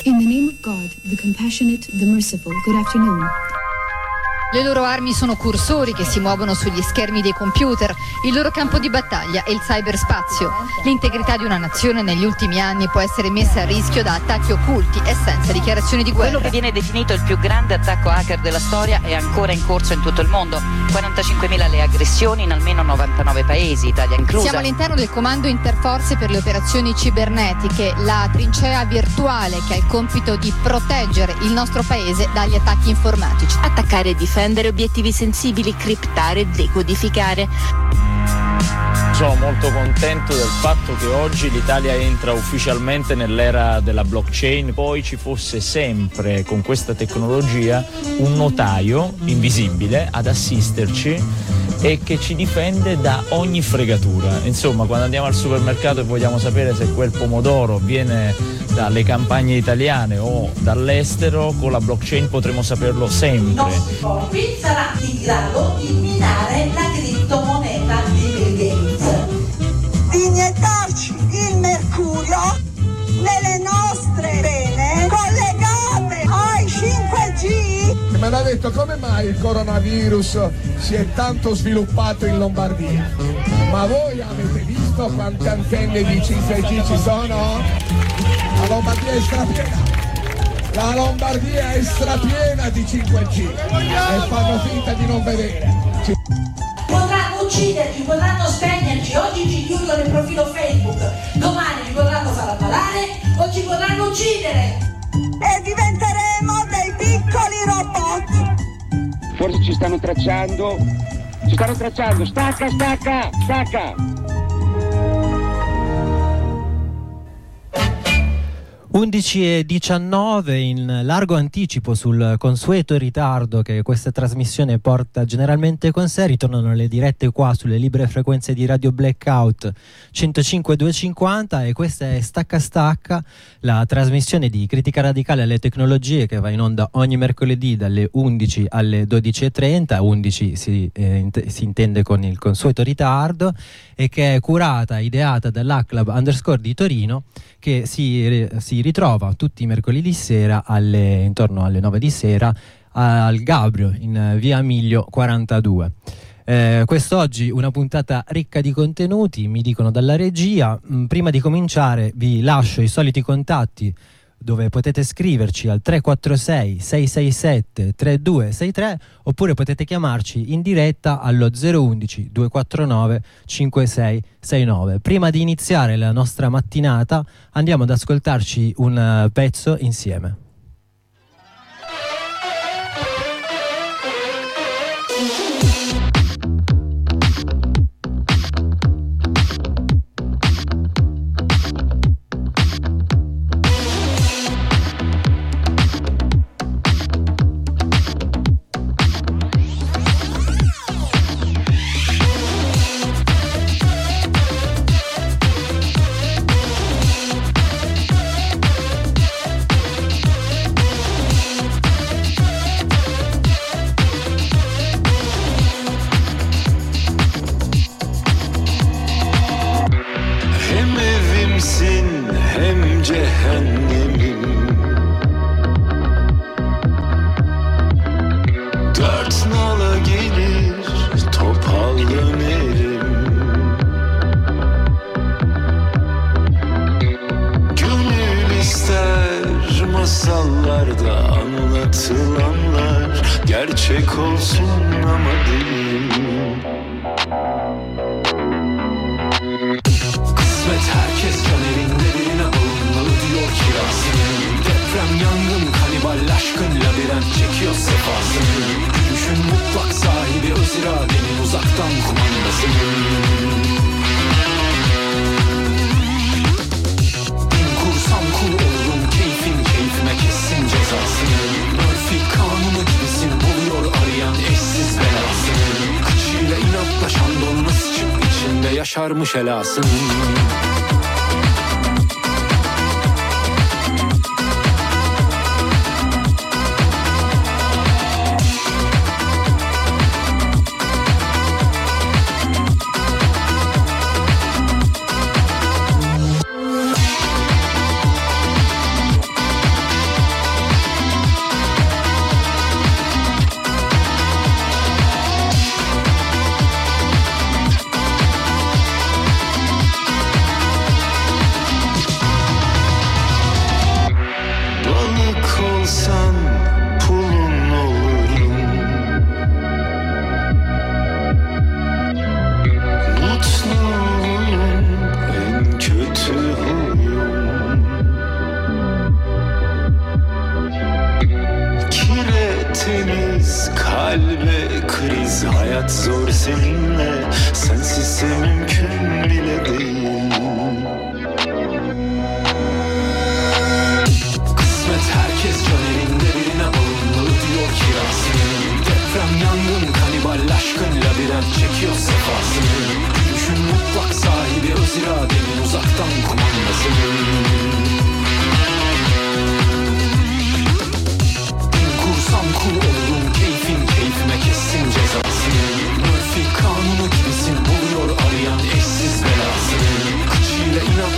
In the name of God, the compassionate, the merciful, good afternoon. Le loro armi sono cursori che si muovono sugli schermi dei computer, il loro campo di battaglia è il cyberspazio. L'integrità di una nazione negli ultimi anni può essere messa a rischio da attacchi occulti e senza dichiarazioni di guerra. Quello che viene definito il più grande attacco hacker della storia è ancora in corso in tutto il mondo. 45.000 le aggressioni in almeno 99 paesi, Italia inclusa. Siamo all'interno del Comando Interforze per le operazioni cibernetiche, la trincea virtuale che ha il compito di proteggere il nostro paese dagli attacchi informatici. Attaccare e difendere obiettivi sensibili, criptare e decodificare. Sono molto contento del fatto che oggi l'Italia entra ufficialmente nell'era della blockchain. Poi ci fosse sempre con questa tecnologia un notaio invisibile ad assisterci e che ci difende da ogni fregatura. Insomma, quando andiamo al supermercato e vogliamo sapere se quel pomodoro viene dalle campagne italiane o dall'estero, con la blockchain potremo saperlo sempre. Qui sarà in grado di minare la criptomoneta di Bill Gates. Iniettarci il mercurio nelle nostre vene collegate ai 5G. Mi hanno detto come mai il coronavirus si è tanto sviluppato in Lombardia. Ma voi avete visto quante antenne di 5G ci sono? La Lombardia è strapiena. La Lombardia è strapiena di 5G e fanno finta di non vedere. Potranno ucciderci, potranno spegnerci. Oggi ci chiudono il profilo Facebook, domani ci potranno far ammalare o ci potranno uccidere. E diventeremo dei piccoli robot. Forse ci stanno tracciando. Stacca. 11:19 in largo anticipo sul consueto ritardo che questa trasmissione porta generalmente con sé. Ritornano le dirette qua sulle libere frequenze di Radio Blackout 105.250 e questa è Stacca, la trasmissione di critica radicale alle tecnologie che va in onda ogni mercoledì dalle 11 alle 12:30. 11 si intende con il consueto ritardo, e che è curata, ideata dall'Hack-Lab_ di Torino, che si ritrova tutti i mercoledì sera intorno alle 9 di sera al Gabrio in via Miglio 42. Quest'oggi una puntata ricca di contenuti, mi dicono dalla regia. Prima di cominciare vi lascio i soliti contatti dove potete scriverci al 346 667 3263 oppure potete chiamarci in diretta allo 011 249 5669. Prima di iniziare la nostra mattinata andiamo ad ascoltarci un pezzo insieme. Yaşarmış helasını.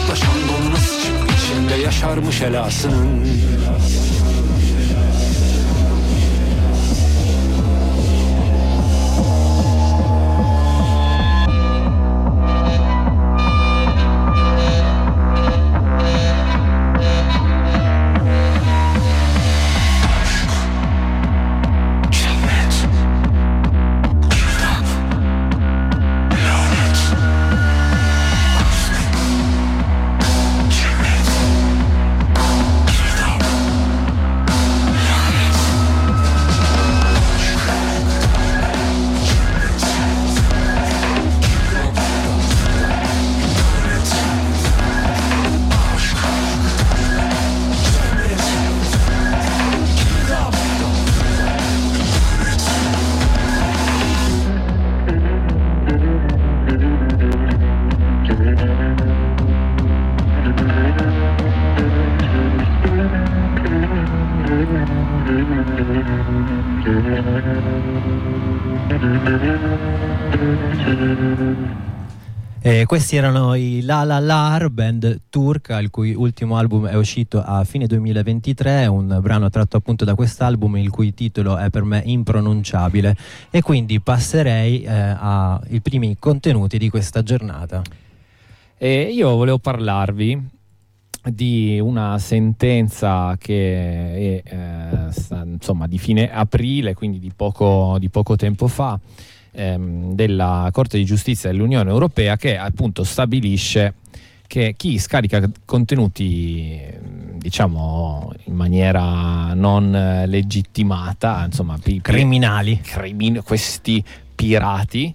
Yaşandığımız çık içinde yaşarmış helasının. Questi erano i La La La, band turca, il cui ultimo album è uscito a fine 2023, un brano tratto appunto da quest'album il cui titolo è per me impronunciabile, e quindi passerei ai primi contenuti di questa giornata. Io volevo parlarvi di una sentenza che è insomma di fine aprile, quindi di poco tempo fa, della Corte di Giustizia dell'Unione Europea, che appunto stabilisce che chi scarica contenuti diciamo in maniera non legittimata, insomma criminali, questi pirati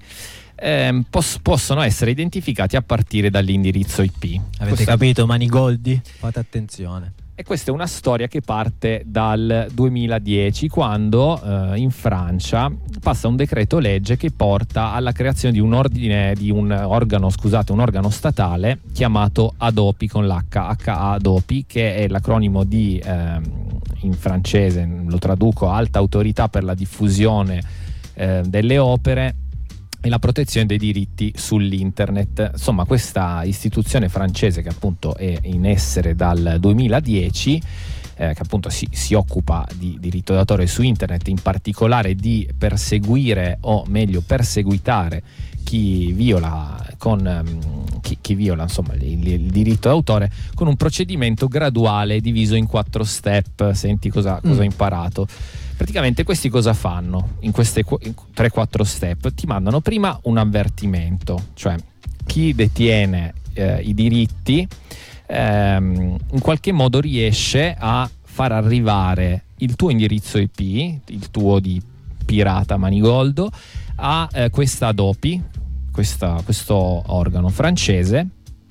possono essere identificati a partire dall'indirizzo IP. Avete capito, Manigoldi? Fate attenzione. E questa è una storia che parte dal 2010, quando in Francia passa un decreto legge che porta alla creazione di un organo statale chiamato ADOPI, con l'HADOPI, che è l'acronimo di in francese, lo traduco, Alta Autorità per la diffusione delle opere e la protezione dei diritti sull'internet. Insomma, questa istituzione francese, che appunto è in essere dal 2010, che appunto si occupa di diritto d'autore su internet, in particolare di perseguire, o meglio perseguitare, chi viola insomma il diritto d'autore, con un procedimento graduale diviso in 4 step. Senti cosa ho imparato. Praticamente questi cosa fanno in queste 3-4 step? Ti mandano prima un avvertimento, cioè chi detiene i diritti in qualche modo riesce a far arrivare il tuo indirizzo IP, il tuo di pirata Manigoldo, a questa ADOPI, questo organo francese,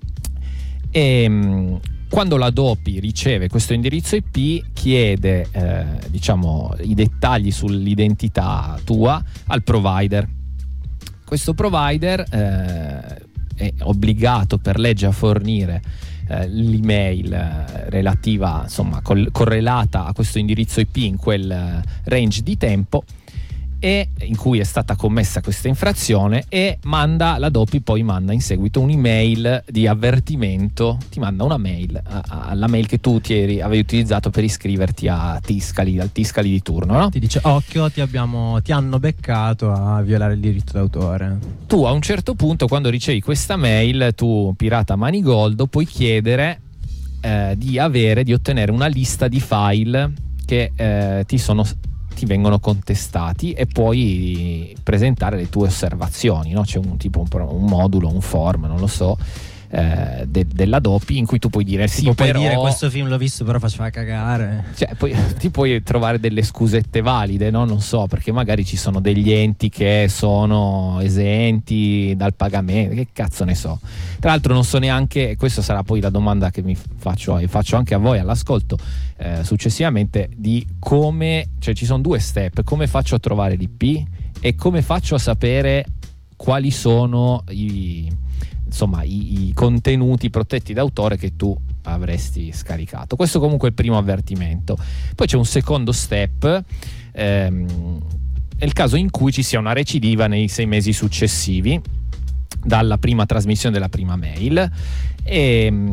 e quando l'ADOPI riceve questo indirizzo IP chiede i dettagli sull'identità tua al provider. Questo provider è obbligato per legge a fornire l'email relativa, insomma correlata a questo indirizzo IP in quel range di tempo e in cui è stata commessa questa infrazione, e l'ADOPI poi manda in seguito un'email di avvertimento, ti manda una mail alla mail che tu avevi utilizzato per iscriverti al Tiscali di turno, no? Ti dice: occhio, ti hanno beccato a violare il diritto d'autore. Tu a un certo punto, quando ricevi questa mail, tu pirata Manigoldo puoi chiedere di ottenere una lista di file che ti vengono contestati, e puoi presentare le tue osservazioni, no? C'è un modulo, un form, non lo so, dell'ADOPI, in cui tu puoi dire sì, puoi dire questo film l'ho visto però faceva cagare, cioè poi ti puoi trovare delle scusette valide, no? Non so, perché magari ci sono degli enti che sono esenti dal pagamento, che cazzo ne so. Tra l'altro non so neanche, questa sarà poi la domanda che mi faccio anche a voi all'ascolto successivamente, di come, cioè ci sono 2 step: come faccio a trovare l'IP e come faccio a sapere quali sono i contenuti protetti d'autore che tu avresti scaricato. Questo comunque è il primo avvertimento. Poi c'è un secondo step, è il caso in cui ci sia una recidiva nei 6 mesi successivi dalla prima trasmissione della prima mail, e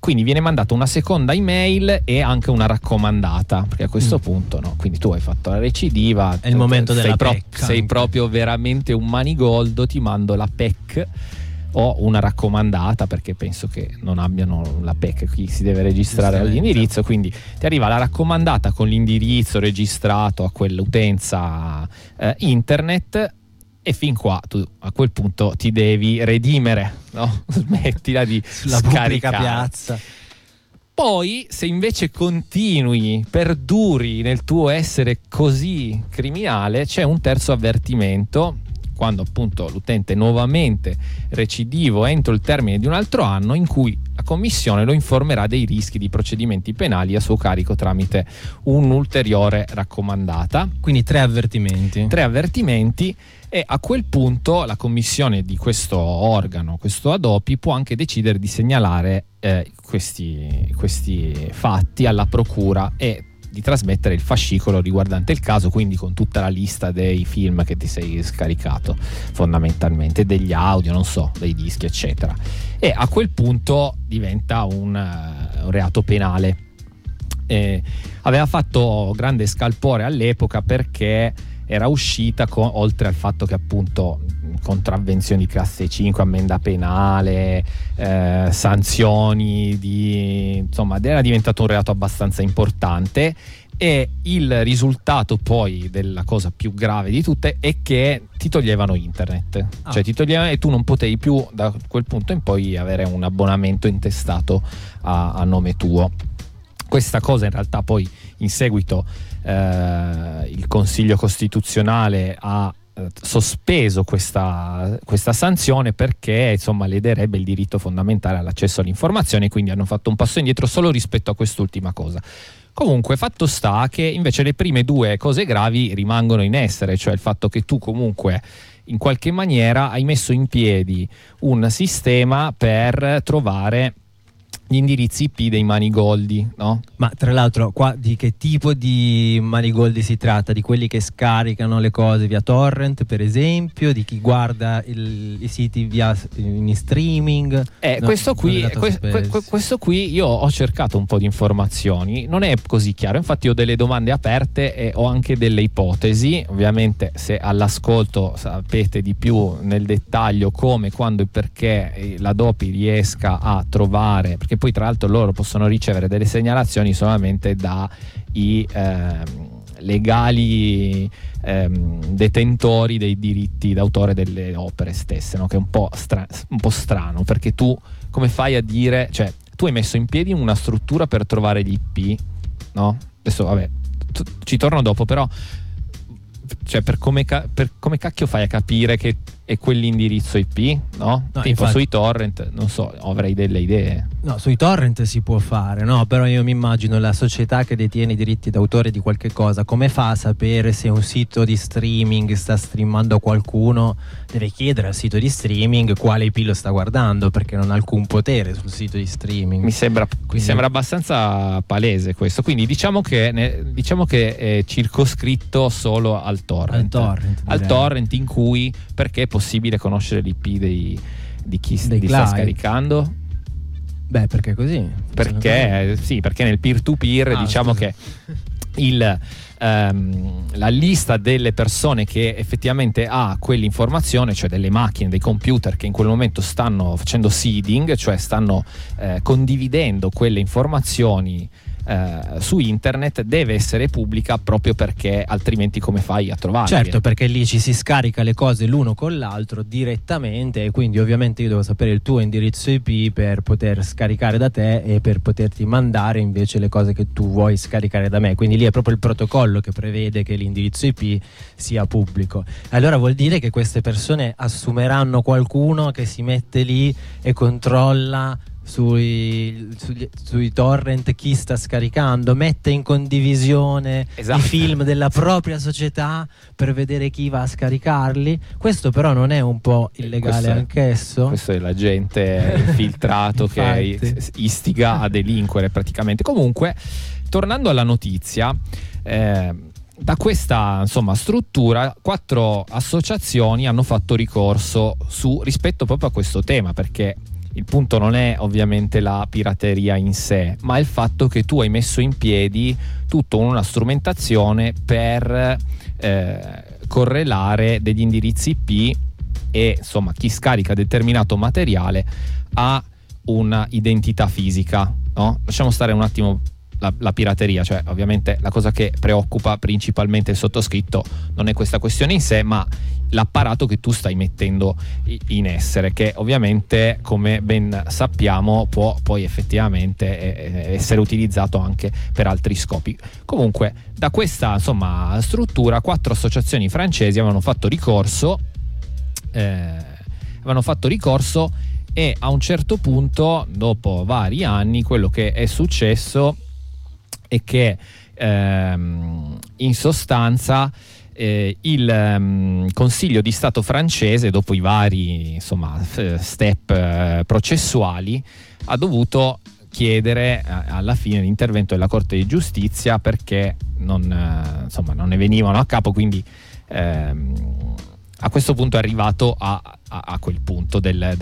quindi viene mandata una seconda email e anche una raccomandata, perché a questo punto, no, quindi tu hai fatto la recidiva, è il momento della PEC, sei proprio veramente un manigoldo, ti mando la PEC o una raccomandata, perché penso che non abbiano la PEC chi si deve registrare all'indirizzo, quindi ti arriva la raccomandata con l'indirizzo registrato a quell'utenza internet, e fin qua tu a quel punto ti devi redimere, no? Smettila di sulla scaricare. pubblica piazza. Poi, se invece continui, perduri nel tuo essere così criminale, c'è un terzo avvertimento. Quando appunto l'utente nuovamente recidivo entro il termine di un altro anno, in cui la commissione lo informerà dei rischi di procedimenti penali a suo carico tramite un'ulteriore raccomandata. Quindi 3 avvertimenti, e a quel punto la commissione di questo organo, questo ADOPI, può anche decidere di segnalare questi fatti alla procura e di trasmettere il fascicolo riguardante il caso, quindi con tutta la lista dei film che ti sei scaricato, fondamentalmente degli audio, non so, dei dischi eccetera, e a quel punto diventa un reato penale. Aveva fatto grande scalpore all'epoca perché era uscita oltre al fatto che appunto contravvenzioni classe 5, ammenda penale, sanzioni insomma era diventato un reato abbastanza importante, e il risultato poi della cosa più grave di tutte è che ti toglievano internet, cioè ti toglievano, e tu non potevi più da quel punto in poi avere un abbonamento intestato a nome tuo. Questa cosa in realtà poi in seguito il Consiglio Costituzionale ha sospeso questa sanzione, perché insomma lederebbe il diritto fondamentale all'accesso all'informazione, quindi hanno fatto un passo indietro solo rispetto a quest'ultima cosa. Comunque fatto sta che invece le prime 2 cose gravi rimangono in essere, cioè il fatto che tu comunque in qualche maniera hai messo in piedi un sistema per trovare gli indirizzi IP dei manigoldi, no? Ma tra l'altro qua di che tipo di manigoldi si tratta? Di quelli che scaricano le cose via torrent, per esempio, di chi guarda i siti in streaming? Questo qui io ho cercato un po' di informazioni, non è così chiaro, infatti ho delle domande aperte e ho anche delle ipotesi. Ovviamente se all'ascolto sapete di più nel dettaglio come, quando e perché la DOPI riesca a trovare, perché poi tra l'altro loro possono ricevere delle segnalazioni solamente dai legali detentori dei diritti d'autore delle opere stesse, no? Che è un po' strano, perché tu come fai a dire, cioè tu hai messo in piedi una struttura per trovare gli IP, no? Adesso vabbè, ci torno dopo, però cioè per come cacchio fai a capire che è quell'indirizzo IP, no? Tipo infatti, sui torrent, non so, avrei delle idee. No, sui torrent si può fare, no? Però io mi immagino la società che detiene i diritti d'autore di qualche cosa, come fa a sapere se un sito di streaming sta streamando qualcuno? Deve chiedere al sito di streaming quale IP lo sta guardando, perché non ha alcun potere sul sito di streaming. Mi sembra abbastanza palese questo, quindi diciamo che è circoscritto solo al torrent, in cui, perché è possibile conoscere l'IP di chi li sta scaricando? Beh, perché così? Perché nel peer-to-peer diciamo che la lista delle persone che effettivamente ha quell'informazione, cioè delle macchine, dei computer che in quel momento stanno facendo seeding, cioè stanno condividendo quelle informazioni su internet, deve essere pubblica, proprio perché altrimenti come fai a trovarli? Certo, perché lì ci si scarica le cose l'uno con l'altro direttamente, e quindi ovviamente io devo sapere il tuo indirizzo IP per poter scaricare da te e per poterti mandare invece le cose che tu vuoi scaricare da me. Quindi lì è proprio il protocollo che prevede che l'indirizzo IP sia pubblico. Allora vuol dire che queste persone assumeranno qualcuno che si mette lì e controlla sui torrent chi sta scaricando, mette in condivisione i film della propria società per vedere chi va a scaricarli. Questo però non è un po' illegale anch'esso? Questo è l'agente infiltrato che istiga a delinquere praticamente. Comunque, tornando alla notizia, da questa struttura 4 associazioni hanno fatto ricorso rispetto proprio a questo tema, perché il punto non è ovviamente la pirateria in sé, ma il fatto che tu hai messo in piedi tutta una strumentazione per correlare degli indirizzi IP e insomma chi scarica determinato materiale ha una identità fisica, no? Lasciamo stare un attimo la pirateria, cioè ovviamente la cosa che preoccupa principalmente il sottoscritto non è questa questione in sé, ma l'apparato che tu stai mettendo in essere, che ovviamente, come ben sappiamo, può poi effettivamente essere utilizzato anche per altri scopi. Comunque, da questa insomma struttura 4 associazioni francesi avevano fatto ricorso e a un certo punto, dopo vari anni, quello che è successo è che in sostanza il Consiglio di Stato francese, dopo i vari step processuali, ha dovuto chiedere alla fine l'intervento della Corte di Giustizia perché non ne venivano a capo, quindi a questo punto è arrivato a quel punto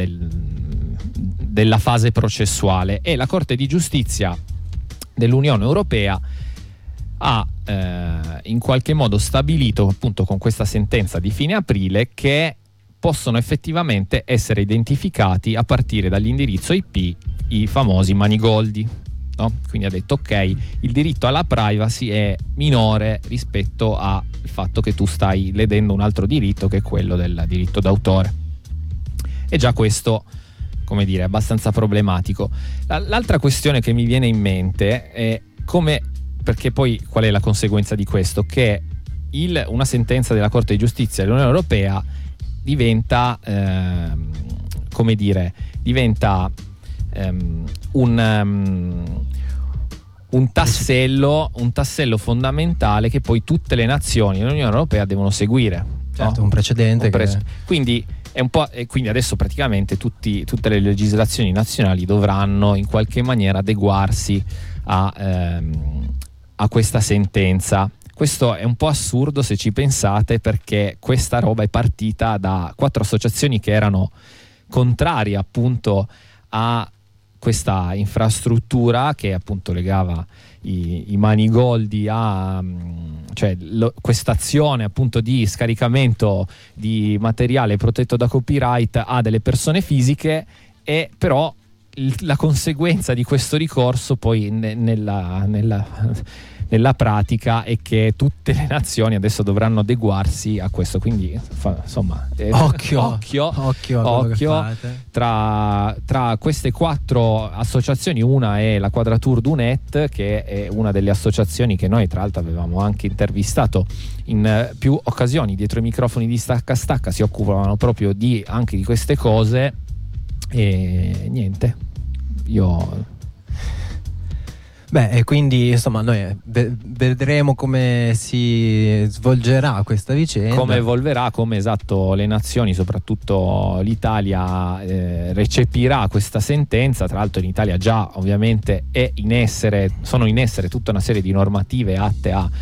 della fase processuale, e la Corte di Giustizia dell'Unione Europea ha in qualche modo stabilito, appunto con questa sentenza di fine aprile, che possono effettivamente essere identificati a partire dall'indirizzo IP i famosi manigoldi, no? Quindi ha detto ok, il diritto alla privacy è minore rispetto al fatto che tu stai ledendo un altro diritto, che è quello del diritto d'autore, e già questo, come dire, è abbastanza problematico. L'altra questione che mi viene in mente è perché poi qual è la conseguenza di questo? Che una sentenza della Corte di Giustizia dell'Unione Europea diventa un tassello fondamentale che poi tutte le nazioni dell'Unione Europea devono seguire. Certo, no? un precedente. Quindi è un po', e quindi adesso praticamente tutte le legislazioni nazionali dovranno in qualche maniera adeguarsi a questa sentenza. Questo è un po' assurdo se ci pensate, perché questa roba è partita da 4 associazioni che erano contrarie appunto a questa infrastruttura che appunto legava i manigoldi a questa azione appunto di scaricamento di materiale protetto da copyright a delle persone fisiche, e però la conseguenza di questo ricorso poi nella pratica è che tutte le nazioni adesso dovranno adeguarsi a questo, quindi occhio tra queste 4 associazioni. Una è la Quadrature du Net, che è una delle associazioni che noi tra l'altro avevamo anche intervistato in più occasioni dietro i microfoni di Stacca Stacca, si occupavano proprio anche di queste cose. E niente, e quindi insomma noi vedremo come si svolgerà questa vicenda, come evolverà, come le nazioni, soprattutto l'Italia, recepirà questa sentenza. Tra l'altro in Italia già ovviamente sono in essere tutta una serie di normative atte a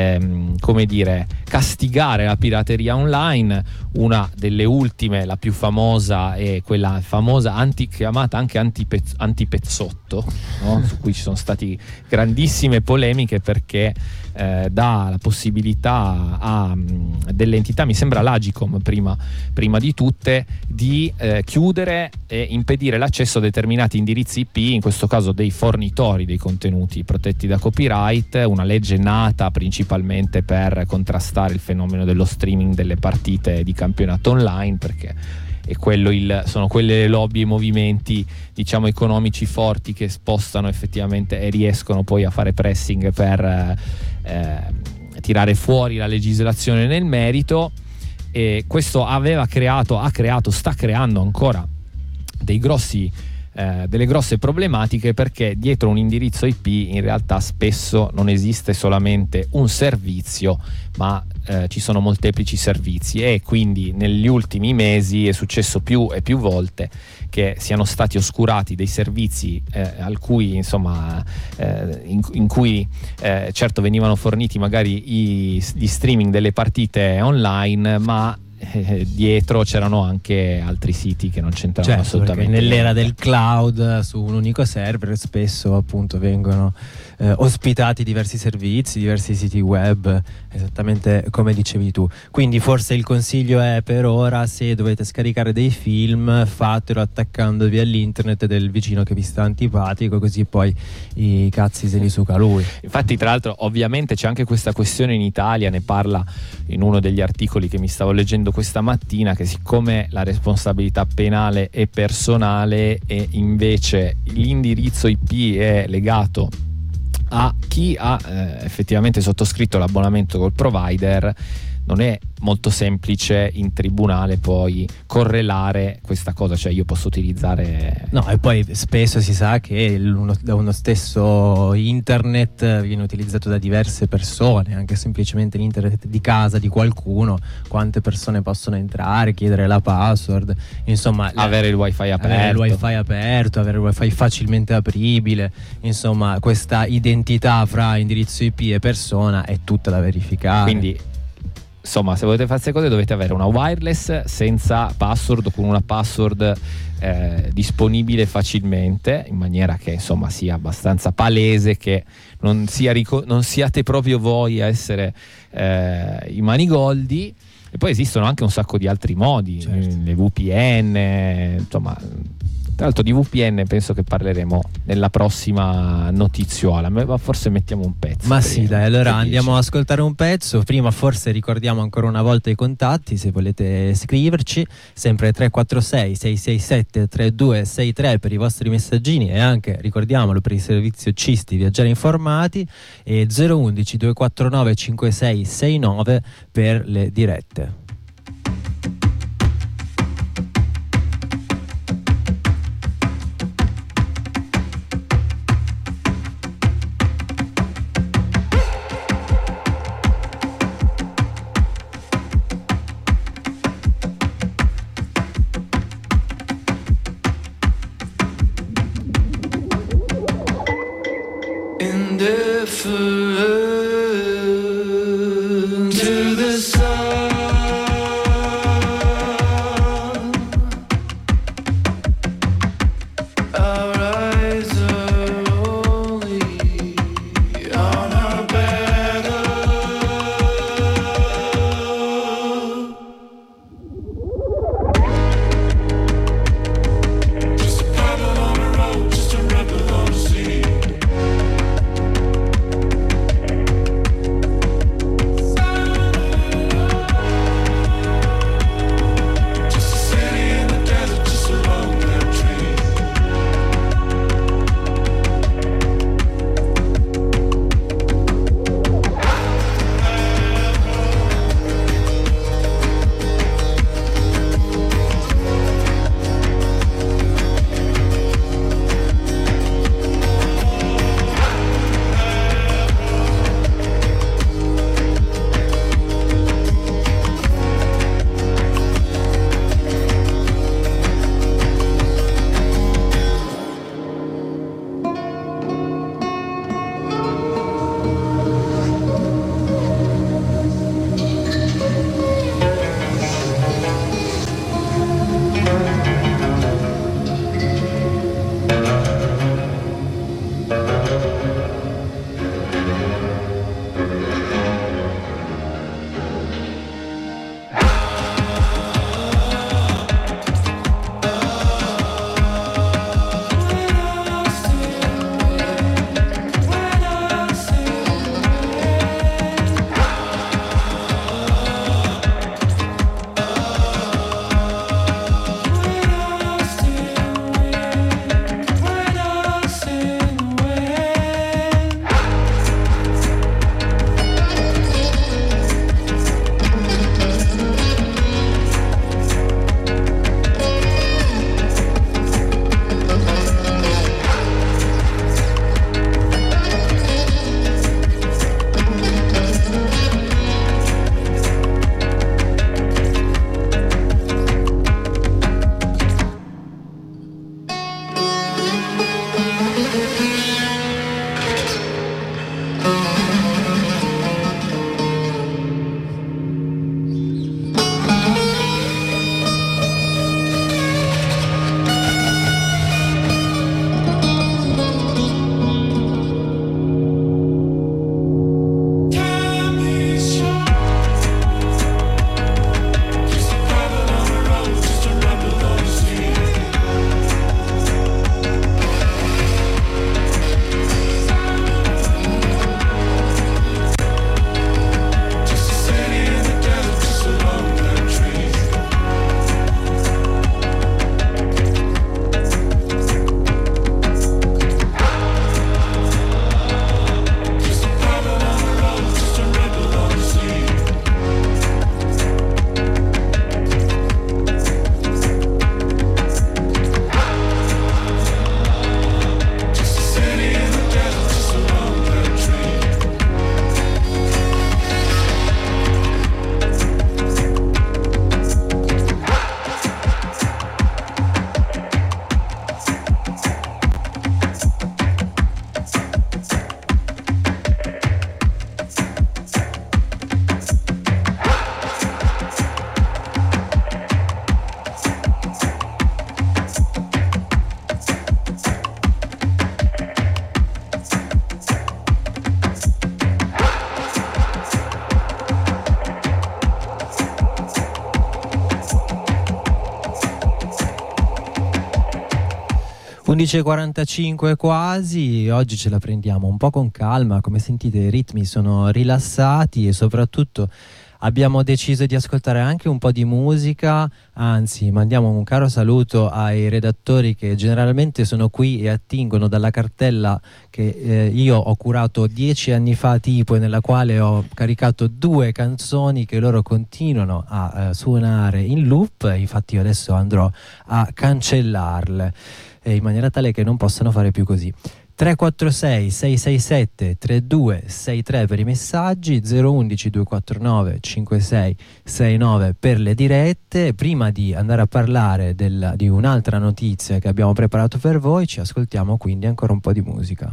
castigare la pirateria online. Una delle ultime, la più famosa, è quella famosa chiamata anche antipezzotto, no? Su cui ci sono stati grandissime polemiche, perché dà la possibilità a delle entità, mi sembra l'Agicom prima di tutte, di chiudere e impedire l'accesso a determinati indirizzi IP, in questo caso dei fornitori dei contenuti protetti da copyright. Una legge nata principalmente per contrastare il fenomeno dello streaming delle partite di campionato online, perché sono quelle lobby e movimenti economici forti che spostano effettivamente e riescono poi a fare pressing per tirare fuori la legislazione nel merito. E questo sta creando ancora delle grosse problematiche, perché dietro un indirizzo IP in realtà spesso non esiste solamente un servizio, ma ci sono molteplici servizi, e quindi negli ultimi mesi è successo più e più volte che siano stati oscurati dei servizi in cui certo venivano forniti magari gli streaming delle partite online, ma dietro c'erano anche altri siti che non c'entravano assolutamente. Nell'era del cloud, su un unico server spesso appunto vengono ospitati diversi servizi, diversi siti web, esattamente come dicevi tu. Quindi forse il consiglio è, per ora, se dovete scaricare dei film, fatelo attaccandovi all'internet del vicino che vi sta antipatico, così poi i cazzi se li suca lui. Infatti, tra l'altro, ovviamente c'è anche questa questione in Italia, ne parla in uno degli articoli che mi stavo leggendo questa mattina, che siccome la responsabilità penale è personale e invece l'indirizzo IP è legato a chi ha effettivamente sottoscritto l'abbonamento col provider, non è molto semplice in tribunale poi correlare questa cosa, cioè io posso utilizzare... No, e poi spesso si sa che uno stesso internet viene utilizzato da diverse persone, anche semplicemente l'internet di casa di qualcuno, quante persone possono entrare, chiedere la password, insomma... Avere il wifi aperto. Avere il wifi facilmente apribile, insomma questa identità fra indirizzo IP e persona è tutta da verificare. Quindi insomma, se volete fare queste cose dovete avere una wireless senza password o con una password disponibile facilmente, in maniera che insomma sia abbastanza palese che non siate proprio voi a essere i manigoldi. E poi esistono anche un sacco di altri modi, le VPN, insomma. Tra l'altro di VPN penso che parleremo nella prossima notiziola, ma forse mettiamo un pezzo. Ma sì, dai, allora andiamo ad ascoltare un pezzo. Prima forse ricordiamo ancora una volta i contatti, se volete scriverci, sempre 346 667 3263 per i vostri messaggini, e anche, ricordiamolo, per il servizio Cisti Viaggiare Informati, e 011 249 5669 per le dirette. To the sun, our eyes are only on our battle. Just a pebble on the road, just a rebel on the sea. 11:45 quasi, oggi ce la prendiamo un po' con calma, come sentite i ritmi sono rilassati e soprattutto abbiamo deciso di ascoltare anche un po' di musica, anzi mandiamo un caro saluto ai redattori che generalmente sono qui e attingono dalla cartella che io ho curato 10 anni fa tipo, e nella quale ho caricato 2 canzoni che loro continuano a suonare in loop. Infatti io adesso andrò a cancellarle in maniera tale che non possano fare più così. 346 667 3263 per i messaggi, 011 249 5669 per le dirette. Prima di andare a parlare di un'altra notizia che abbiamo preparato per voi, ci ascoltiamo quindi ancora un po' di musica.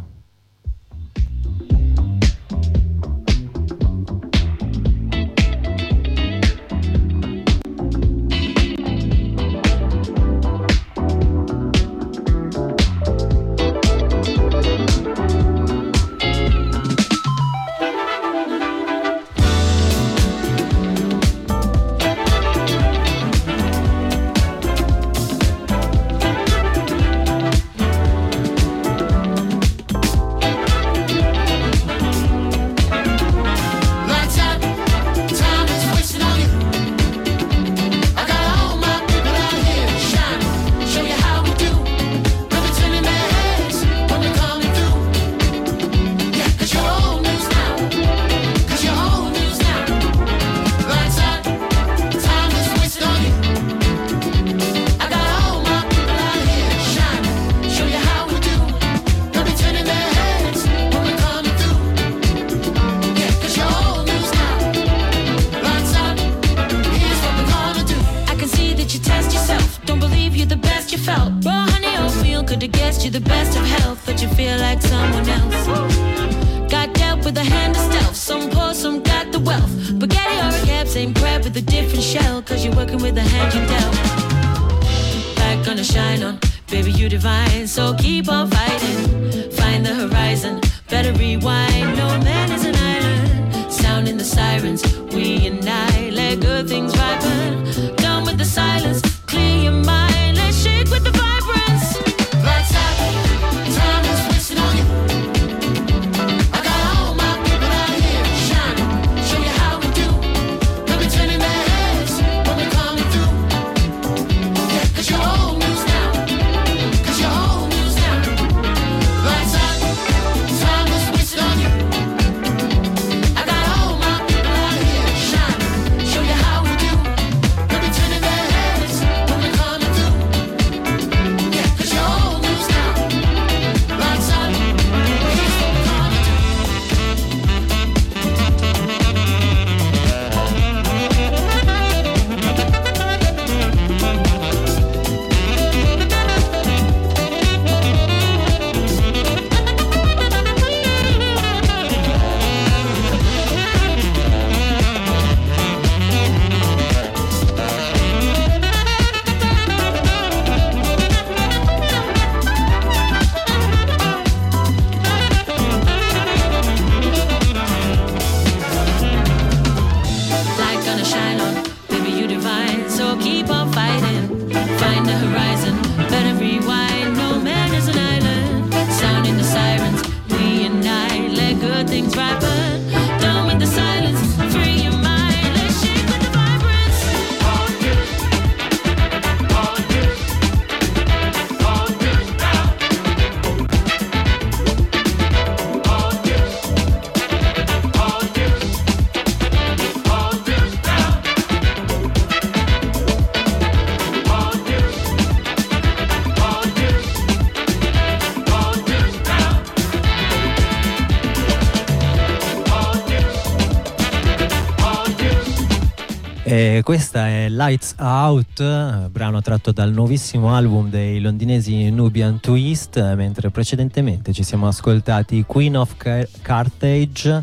Questa è Lights Out, brano tratto dal nuovissimo album dei londinesi Nubian Twist, mentre precedentemente ci siamo ascoltati Queen of Carthage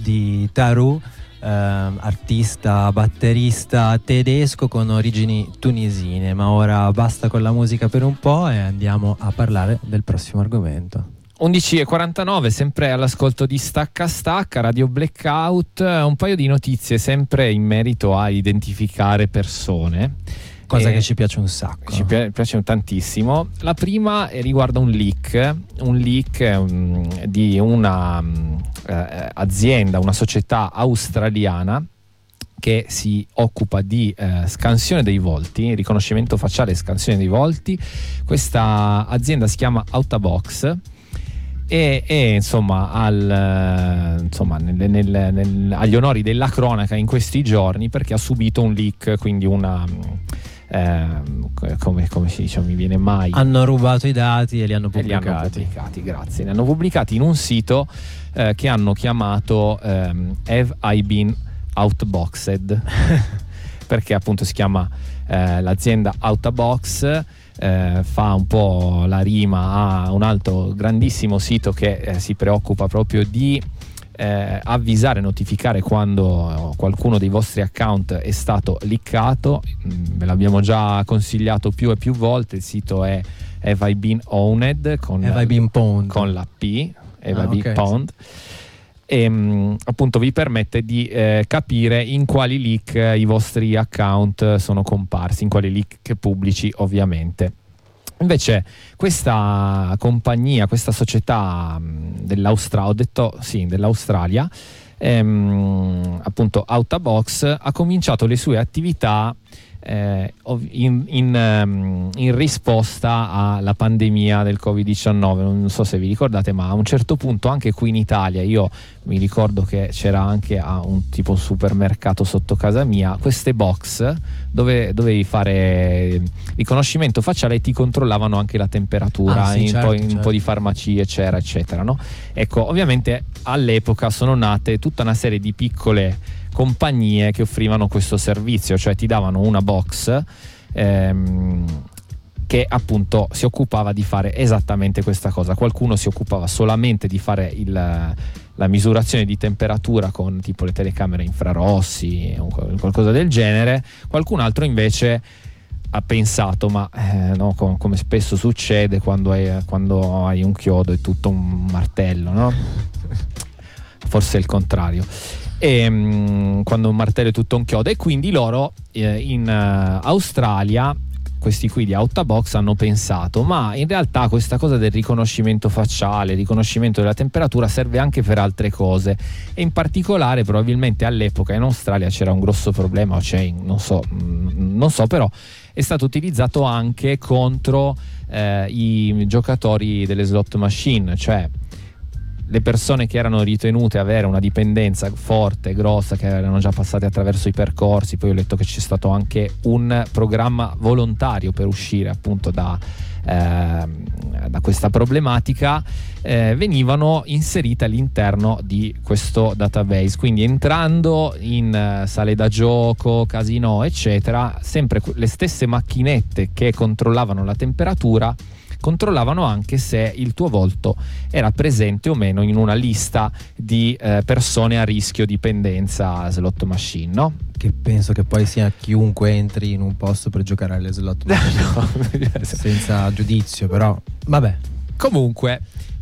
di Taru, artista batterista tedesco con origini tunisine. Ma ora basta con la musica per un po' e andiamo a parlare del prossimo argomento. 11:49, sempre all'ascolto di Stacca Radio Blackout. Un paio di notizie sempre in merito a identificare persone. Cosa che ci piace un sacco. Ci piace tantissimo. La prima riguarda un leak di una azienda, una società australiana che si occupa di scansione dei volti, riconoscimento facciale e scansione dei volti. Questa azienda si chiama Outabox e insomma, agli onori della cronaca in questi giorni, perché ha subito un leak, quindi una come si dice, mi viene mai, hanno rubato i dati e li hanno pubblicati. Grazie, li hanno pubblicati in un sito che hanno chiamato Have I Been Outboxed perché appunto si chiama l'azienda Outabox, fa un po' la rima a un altro grandissimo sito che si preoccupa proprio di avvisare, notificare quando qualcuno dei vostri account è stato leakato. Ve l'abbiamo già consigliato più e più volte. Il sito è Have I Been Owned con la P, Have I Been Pwned, e appunto vi permette di capire in quali leak i vostri account sono comparsi, in quali leak pubblici ovviamente. Invece questa compagnia, questa società dell'Australia, appunto Outabox, ha cominciato le sue attività in risposta alla pandemia del Covid-19. Non so se vi ricordate, ma a un certo punto anche qui in Italia, io mi ricordo che c'era anche a un tipo supermercato sotto casa mia queste box dove dovevi fare riconoscimento facciale e ti controllavano anche la temperatura. Un po' di farmacie c'era, eccetera, no? Ecco, ovviamente all'epoca sono nate tutta una serie di piccole compagnie che offrivano questo servizio, cioè ti davano una box che appunto si occupava di fare esattamente questa cosa. Qualcuno si occupava solamente di fare la misurazione di temperatura con tipo le telecamere infrarossi o qualcosa del genere. Qualcun altro invece ha pensato, ma no, come spesso succede quando hai un chiodo è tutto un martello, no? Forse è il contrario. Quando un martello è tutto un chiodo, e quindi loro in Australia, questi qui di Outabox, hanno pensato, ma in realtà questa cosa del riconoscimento facciale, riconoscimento della temperatura serve anche per altre cose, e in particolare probabilmente all'epoca in Australia c'era un grosso problema, o c'è, non so, però è stato utilizzato anche contro i giocatori delle slot machine, cioè le persone che erano ritenute avere una dipendenza forte, grossa, che erano già passate attraverso i percorsi. Poi ho letto che c'è stato anche un programma volontario per uscire appunto da questa problematica, venivano inserite all'interno di questo database. Quindi entrando in sale da gioco, casino, eccetera, sempre le stesse macchinette che controllavano la temperatura controllavano anche se il tuo volto era presente o meno in una lista di persone a rischio dipendenza slot machine, no? Che penso che poi sia chiunque entri in un posto per giocare alle slot machine senza giudizio, però vabbè. Comunque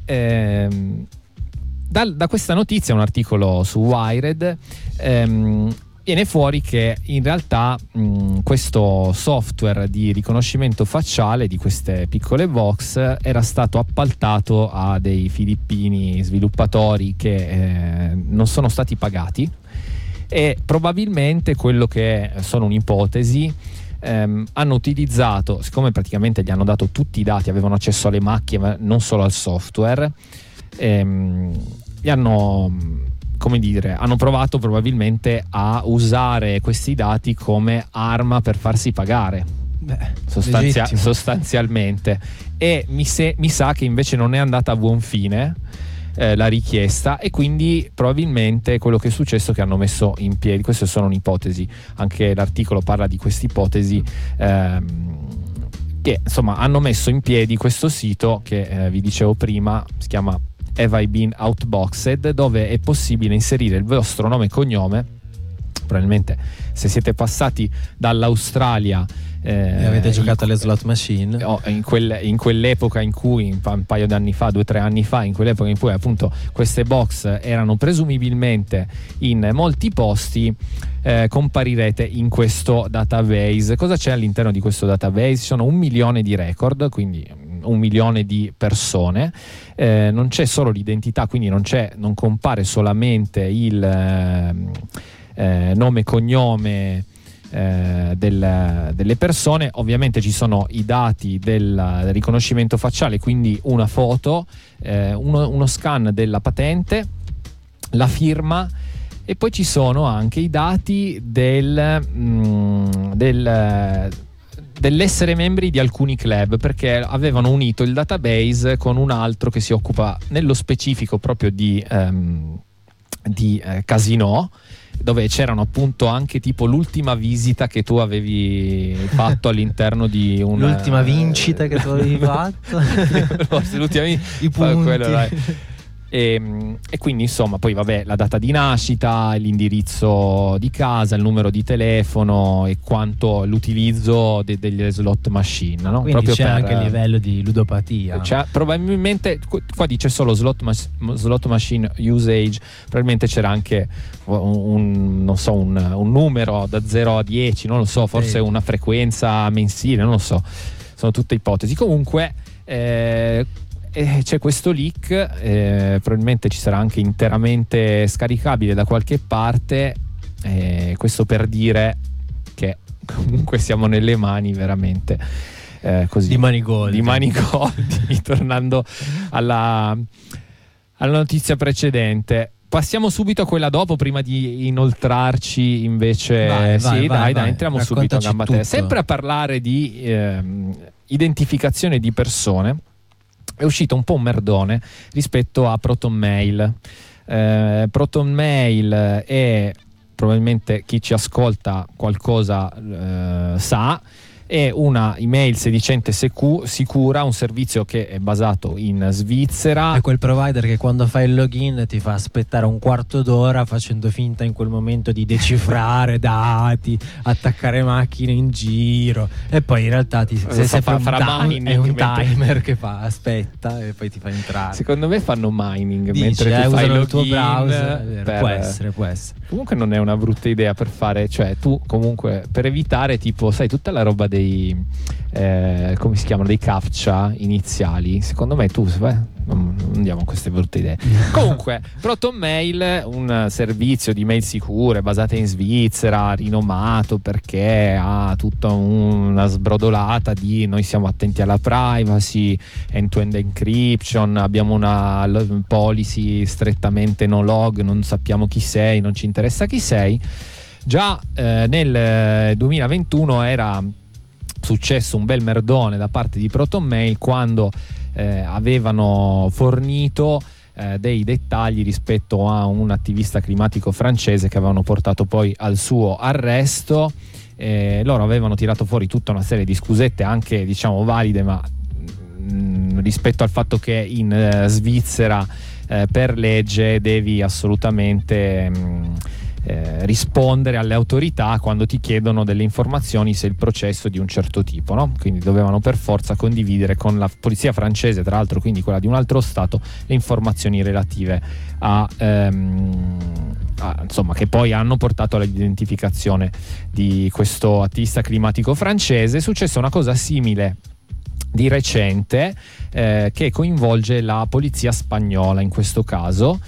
da questa notizia, un articolo su Wired, viene fuori che in realtà questo software di riconoscimento facciale di queste piccole box era stato appaltato a dei filippini sviluppatori che non sono stati pagati, e probabilmente, quello che sono un'ipotesi, hanno utilizzato, siccome praticamente gli hanno dato tutti i dati, avevano accesso alle macchine ma non solo al software, gli hanno provato probabilmente a usare questi dati come arma per farsi pagare. Sostanzialmente. E mi sa che invece non è andata a buon fine la richiesta, e quindi probabilmente quello che è successo è che hanno messo in piedi, queste sono un'ipotesi, anche l'articolo parla di questa ipotesi, che insomma hanno messo in piedi questo sito che vi dicevo prima, si chiama Have I Been Outboxed, dove è possibile inserire il vostro nome e cognome. Probabilmente se siete passati dall'Australia avete giocato alle slot machine? In quell'epoca in cui, un paio d'anni fa, 2-3 anni fa, in quell'epoca in cui appunto queste box erano presumibilmente in molti posti, comparirete in questo database. Cosa c'è all'interno di questo database? Ci sono 1 milione di record, quindi 1 milione di persone. Non c'è solo l'identità, quindi non compare solamente il nome e cognome delle persone. Ovviamente ci sono i dati del riconoscimento facciale, quindi una foto, uno scan della patente, la firma, e poi ci sono anche i dati dell'essere membri di alcuni club, perché avevano unito il database con un altro che si occupa nello specifico proprio di casinò, dove c'erano appunto anche tipo l'ultima visita che tu avevi fatto all'interno di l'ultima vincita che tu avevi fatto. I punti. E quindi insomma poi vabbè, la data di nascita, l'indirizzo di casa, il numero di telefono e quanto l'utilizzo delle slot machine, no? Quindi proprio c'è anche il livello di ludopatia. Probabilmente qua dice solo slot machine usage, probabilmente c'era anche un numero da 0 a 10, non lo so, forse una frequenza mensile, non lo so, sono tutte ipotesi. Comunque c'è questo leak, probabilmente ci sarà anche interamente scaricabile da qualche parte, questo per dire che comunque siamo nelle mani veramente così di Manigoldi. Tornando alla notizia precedente, passiamo subito a quella dopo prima di inoltrarci invece. Vai, entriamo subito a gamba tesa, sempre a parlare di identificazione di persone. È uscito un po' un merdone rispetto a Proton Mail. Proton Mail è, probabilmente chi ci ascolta qualcosa sa, è una email sedicente sicura, un servizio che è basato in Svizzera. È quel provider che quando fai il login ti fa aspettare un quarto d'ora facendo finta in quel momento di decifrare dati, attaccare macchine in giro, e poi in realtà è un timer che fa aspetta e poi ti fa entrare. Secondo me fanno mining mentre tu fai il login, il tuo browser. Può essere. Comunque non è una brutta idea per fare, cioè tu comunque per evitare tipo, sai, tutta la roba dei come si chiamano, dei captcha iniziali, secondo me tu non andiamo a queste brutte idee. Comunque Proton Mail, un servizio di mail sicure basate in Svizzera, rinomato perché ha tutta una sbrodolata di noi siamo attenti alla privacy, end-to-end encryption, abbiamo una policy strettamente no log, non sappiamo chi sei, non ci interessa chi sei. Già nel 2021 era successo un bel merdone da parte di Proton Mail quando avevano fornito dei dettagli rispetto a un attivista climatico francese che avevano portato poi al suo arresto. Loro avevano tirato fuori tutta una serie di scusette anche diciamo valide, ma rispetto al fatto che in Svizzera per legge devi assolutamente rispondere alle autorità quando ti chiedono delle informazioni se il processo è di un certo tipo, no? Quindi dovevano per forza condividere con la polizia francese, tra l'altro quindi quella di un altro stato, le informazioni relative a insomma, che poi hanno portato all'identificazione di questo attivista climatico francese. È successa una cosa simile di recente che coinvolge la polizia spagnola in questo caso,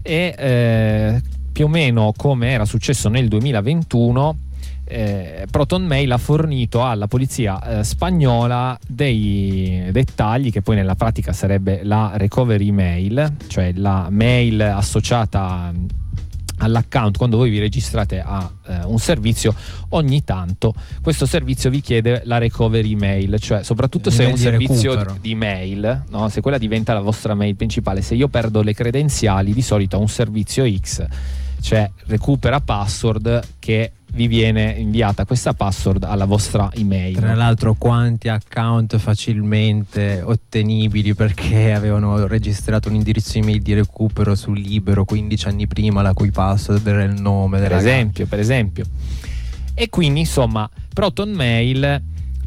e più o meno come era successo nel 2021, Proton Mail ha fornito alla polizia spagnola dei dettagli che poi nella pratica sarebbe la recovery mail, cioè la mail associata all'account quando voi vi registrate a un servizio. Ogni tanto questo servizio vi chiede la recovery mail, cioè soprattutto se è un servizio di mail, no? Se quella diventa la vostra mail principale, se io perdo le credenziali, di solito a un servizio X, cioè recupera password, che vi viene inviata questa password alla vostra email. Tra l'altro quanti account facilmente ottenibili perché avevano registrato un indirizzo email di recupero su Libero 15 anni prima, la cui password era il nome per esempio. E quindi insomma Proton Mail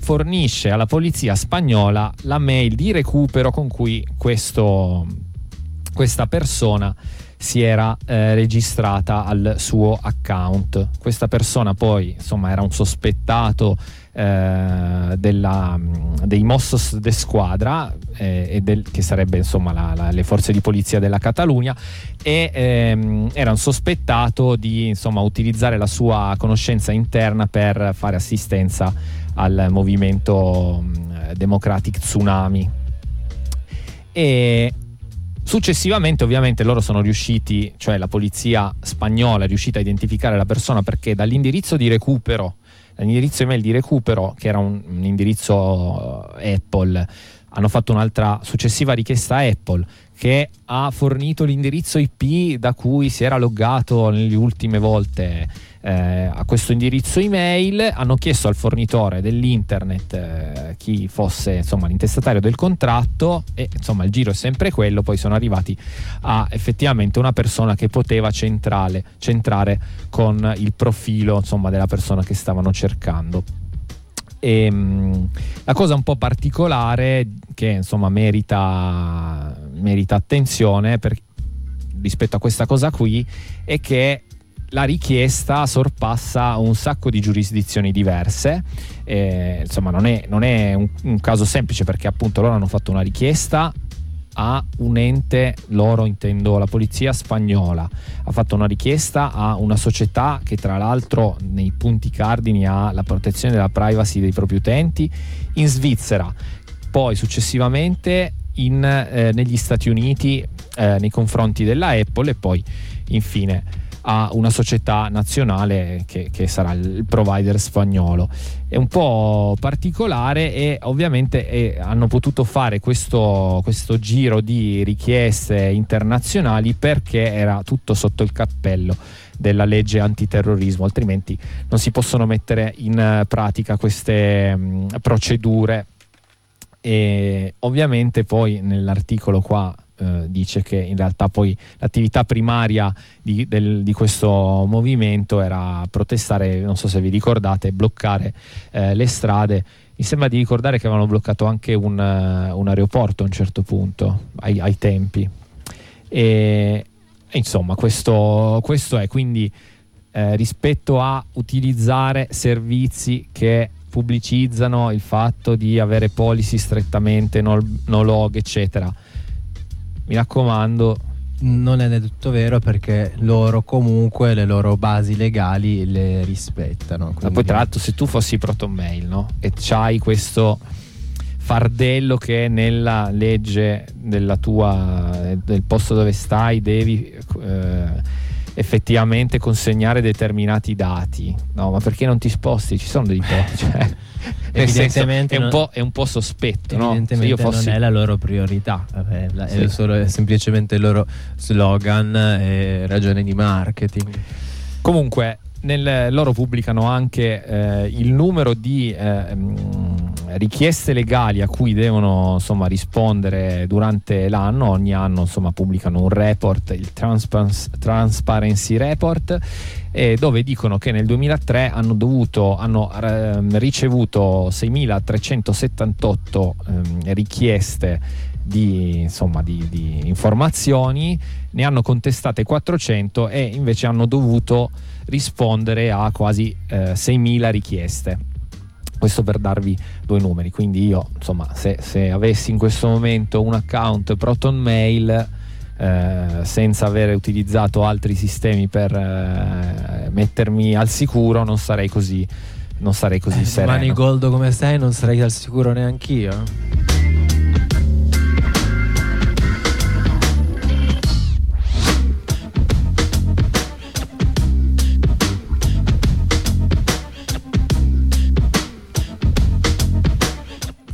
fornisce alla polizia spagnola la mail di recupero con cui questa persona si era registrata al suo account. Questa persona poi, insomma, era un sospettato dei Mossos d'Esquadra, che sarebbe, insomma, le forze di polizia della Catalogna, e era un sospettato di, insomma, utilizzare la sua conoscenza interna per fare assistenza al movimento Democratic Tsunami. E successivamente, ovviamente, loro sono riusciti, cioè la polizia spagnola è riuscita a identificare la persona, perché dall'indirizzo email di recupero, che era un indirizzo Apple, hanno fatto un'altra successiva richiesta a Apple, che ha fornito l'indirizzo IP da cui si era loggato nelle ultime volte a questo indirizzo email. Hanno chiesto al fornitore dell'internet chi fosse, insomma, l'intestatario del contratto, e, insomma, il giro è sempre quello. Poi sono arrivati a effettivamente una persona che poteva centrare con il profilo, insomma, della persona che stavano cercando. E la cosa un po' particolare che, insomma, merita attenzione rispetto a questa cosa qui è che la richiesta sorpassa un sacco di giurisdizioni diverse. Insomma, non è un caso semplice, perché appunto loro hanno fatto una richiesta a un ente, loro intendo la polizia spagnola, ha fatto una richiesta a una società che tra l'altro nei punti cardini ha la protezione della privacy dei propri utenti in Svizzera, poi successivamente negli Stati Uniti nei confronti della Apple, e poi infine a una società nazionale che sarà il provider spagnolo. È un po' particolare, e ovviamente hanno potuto fare questo giro di richieste internazionali perché era tutto sotto il cappello della legge antiterrorismo, altrimenti non si possono mettere in pratica queste procedure. E ovviamente poi nell'articolo qua dice che in realtà poi l'attività primaria di questo movimento era protestare, non so se vi ricordate, bloccare le strade. Mi sembra di ricordare che avevano bloccato anche un aeroporto a un certo punto ai tempi, e insomma questo è quindi rispetto a utilizzare servizi che pubblicizzano il fatto di avere policy strettamente no log, eccetera. Mi raccomando, non è del tutto vero, perché loro comunque le loro basi legali le rispettano. Ma poi tra l'altro, se tu fossi ProtonMail, no? E c'hai questo fardello che nella legge del posto dove stai devi effettivamente consegnare determinati dati, no? Ma perché non ti sposti? Ci sono dei cioè, evidentemente è un po' sospetto, evidentemente, no? Se io fossi... non è la loro priorità, è semplicemente il loro slogan e ragione di marketing. Comunque loro pubblicano anche il numero di richieste legali a cui devono, insomma, rispondere durante l'anno. Ogni anno, insomma, pubblicano un report, il Transparency Report, dove dicono che nel 2003 hanno ricevuto 6.378 richieste di informazioni, ne hanno contestate 400 e invece hanno dovuto rispondere a quasi 6.000 richieste. Questo per darvi due numeri. Quindi io, insomma, se avessi in questo momento un account ProtonMail senza aver utilizzato altri sistemi per mettermi al sicuro, non sarei così sereno. Manigoldo come stai, non sarei al sicuro neanch'io.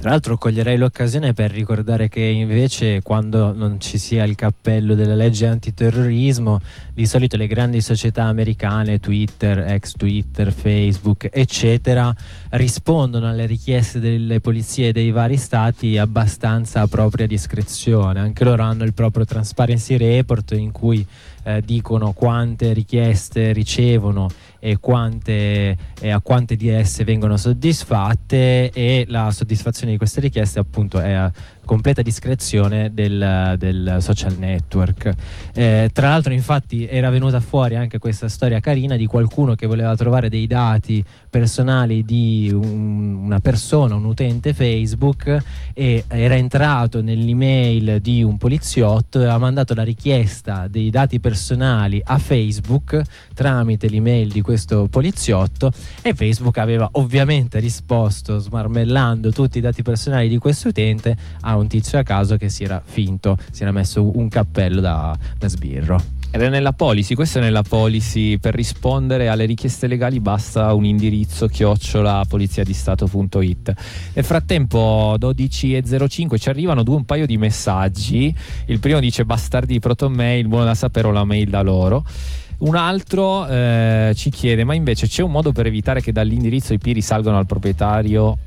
Tra l'altro coglierei l'occasione per ricordare che invece quando non ci sia il cappello della legge antiterrorismo, di solito le grandi società americane, Twitter, ex Twitter, Facebook, eccetera, rispondono alle richieste delle polizie dei vari stati abbastanza a propria discrezione. Anche loro hanno il proprio Transparency Report in cui dicono quante richieste ricevono e a quante di esse vengono soddisfatte, e la soddisfazione di queste richieste appunto è a completa discrezione del social network. Tra l'altro infatti era venuta fuori anche questa storia carina di qualcuno che voleva trovare dei dati personali di una persona, un utente Facebook, e era entrato nell'email di un poliziotto e ha mandato la richiesta dei dati personali a Facebook tramite l'email di questo poliziotto, e Facebook aveva ovviamente risposto smarmellando tutti i dati personali di questo utente a un tizio a caso che si era messo un cappello da sbirro. Ed è nella policy, questo è nella policy: per rispondere alle richieste legali basta un indirizzo @poliziadistato.it. Nel frattempo 12:05 ci arrivano un paio di messaggi. Il primo dice: bastardi di ProtonMail, buono da sapere, ho la mail da loro. Un altro ci chiede: ma invece c'è un modo per evitare che dall'indirizzo IP risalgano al proprietario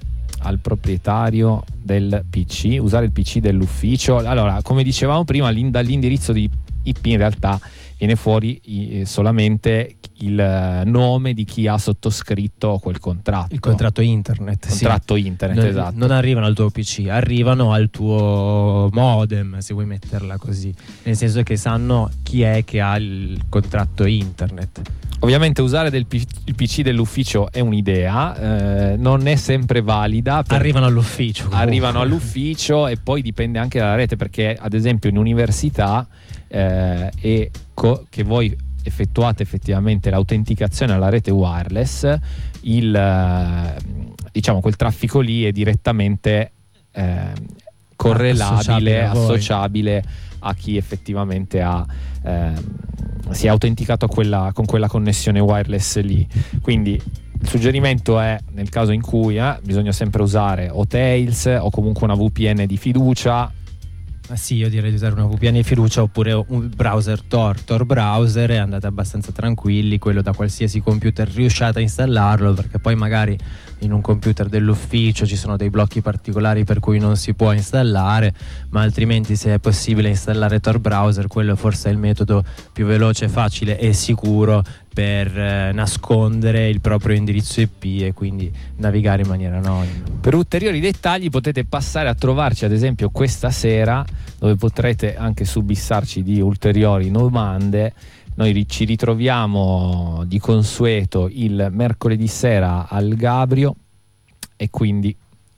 del PC, usare il PC dell'ufficio? Allora, come dicevamo prima, dall'indirizzo di IP in realtà viene fuori solamente il nome di chi ha sottoscritto quel contratto. Il contratto internet. Esatto. Non arrivano al tuo PC, arrivano al tuo modem, se vuoi metterla così, nel senso che sanno chi è che ha il contratto internet. Ovviamente usare il PC dell'ufficio è un'idea, non è sempre valida. Arrivano all'ufficio e poi dipende anche dalla rete, perché ad esempio in università che voi effettuate effettivamente l'autenticazione alla rete wireless, quel traffico lì è direttamente correlabile, associabile a chi effettivamente si è autenticato con quella connessione wireless lì. Quindi il suggerimento è, nel caso in cui bisogna sempre usare o Tails o comunque una VPN di fiducia. Sì, io direi di usare una VPN di fiducia oppure un browser Tor browser, e andate abbastanza tranquilli, quello da qualsiasi computer riusciate a installarlo, perché poi magari in un computer dell'ufficio ci sono dei blocchi particolari per cui non si può installare, ma altrimenti se è possibile installare Tor browser, quello forse è il metodo più veloce, facile e sicuro per nascondere il proprio indirizzo IP e quindi navigare in maniera anonima. Per ulteriori dettagli potete passare a trovarci ad esempio questa sera, dove potrete anche subissarci di ulteriori domande. Noi ci ritroviamo di consueto il mercoledì sera al Gabrio e quindi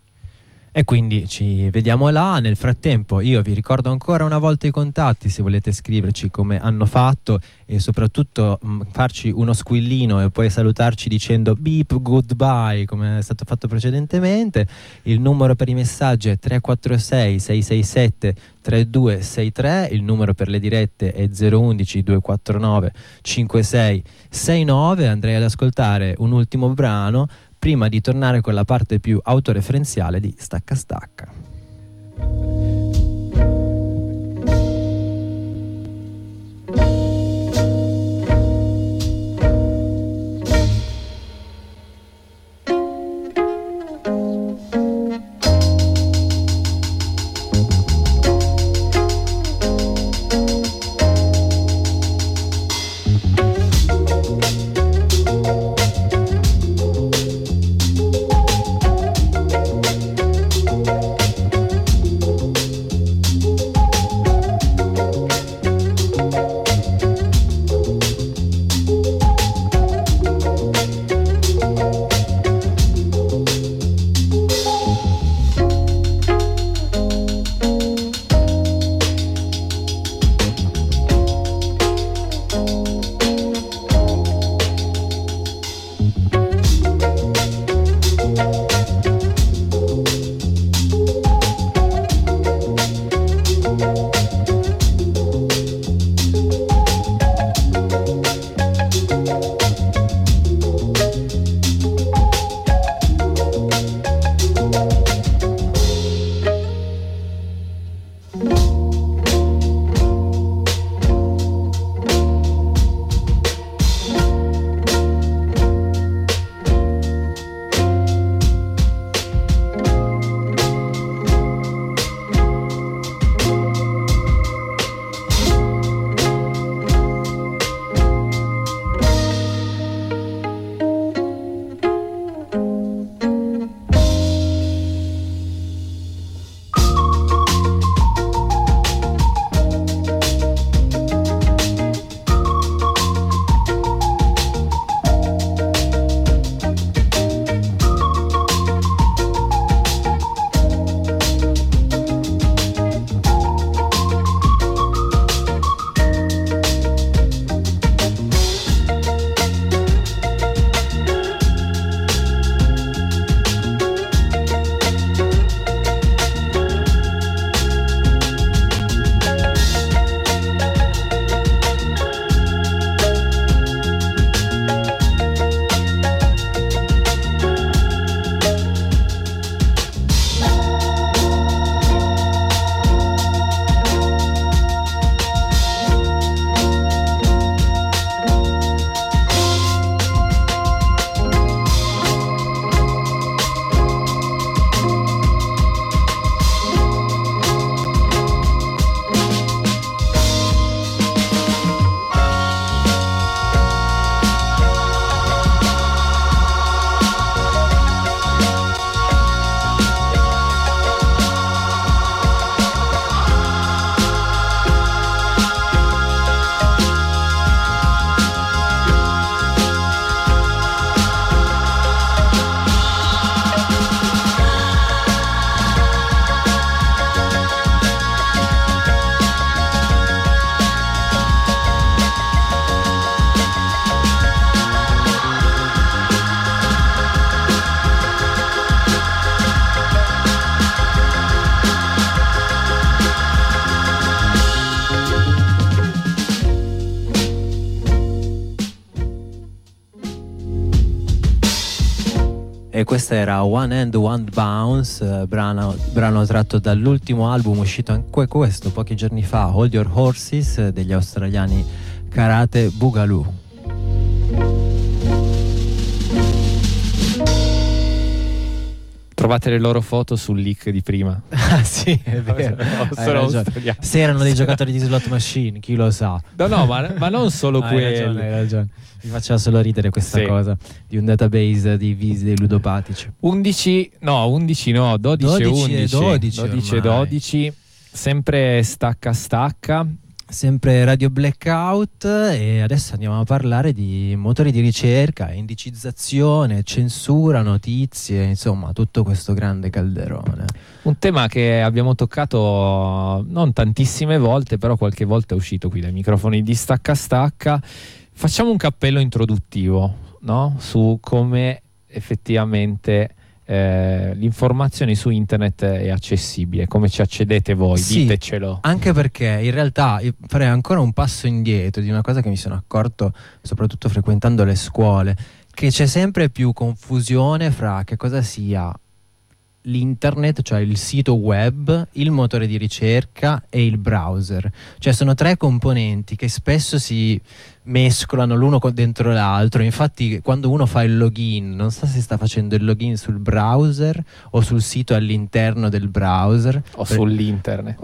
ci vediamo là. Nel frattempo io vi ricordo ancora una volta i contatti, se volete scriverci come hanno fatto, e soprattutto farci uno squillino e poi salutarci dicendo beep goodbye come è stato fatto precedentemente. Il numero per i messaggi è 346 667 3263, il numero per le dirette è 011 249 5669. Andrei ad ascoltare un ultimo brano prima di tornare con la parte più autoreferenziale di Stacca Stacca. E questa era One Hand One Bounce, brano tratto dall'ultimo album uscito anche questo pochi giorni fa, Hold Your Horses, degli australiani Karate Boogaloo. Trovate le loro foto sul leak di prima. Ah sì, è vero. Se erano dei giocatori di slot machine, chi lo sa. No, ma non solo quelli. Hai ragione. Mi faceva solo ridere questa cosa di un database di visi dei ludopatici. 12 no, 12 e 12, sempre stacca. Sempre Radio Blackout, e adesso andiamo a parlare di motori di ricerca, indicizzazione, censura, notizie, insomma tutto questo grande calderone. Un tema che abbiamo toccato non tantissime volte, però qualche volta è uscito qui dai microfoni di Stacca. Facciamo un cappello introduttivo, no? Su come effettivamente l'informazione su internet è accessibile, come ci accedete voi, sì, ditecelo. Anche perché in realtà io farei ancora un passo indietro di una cosa che mi sono accorto soprattutto frequentando le scuole, che c'è sempre più confusione fra che cosa sia l'internet, cioè il sito web, il motore di ricerca e il browser. Cioè sono tre componenti che spesso si mescolano l'uno dentro l'altro. Infatti quando uno fa il login non sa se sta facendo il login sul browser o sul sito all'interno del browser o sull'internet,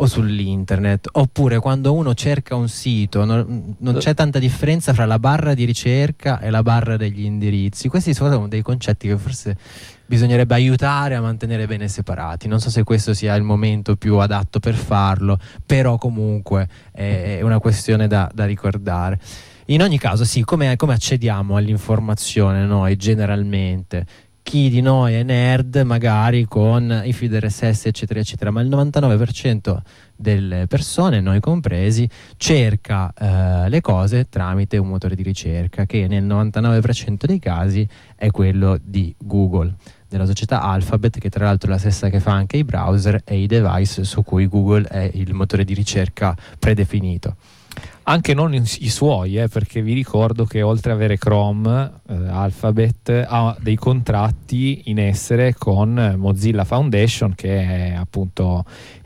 oppure quando uno cerca un sito non c'è tanta differenza fra la barra di ricerca e la barra degli indirizzi. Questi sono dei concetti che forse bisognerebbe aiutare a mantenere bene separati. Non so se questo sia il momento più adatto per farlo, però comunque è una questione da ricordare. In ogni caso, sì, come accediamo all'informazione noi generalmente? Chi di noi è nerd magari con i feed RSS eccetera eccetera, ma il 99% delle persone, noi compresi, cerca le cose tramite un motore di ricerca che nel 99% dei casi è quello di Google, della società Alphabet, che tra l'altro è la stessa che fa anche i browser e i device su cui Google è il motore di ricerca predefinito. Anche non i suoi, perché vi ricordo che oltre ad avere Chrome, Alphabet ha dei contratti in essere con Mozilla Foundation, che è appunto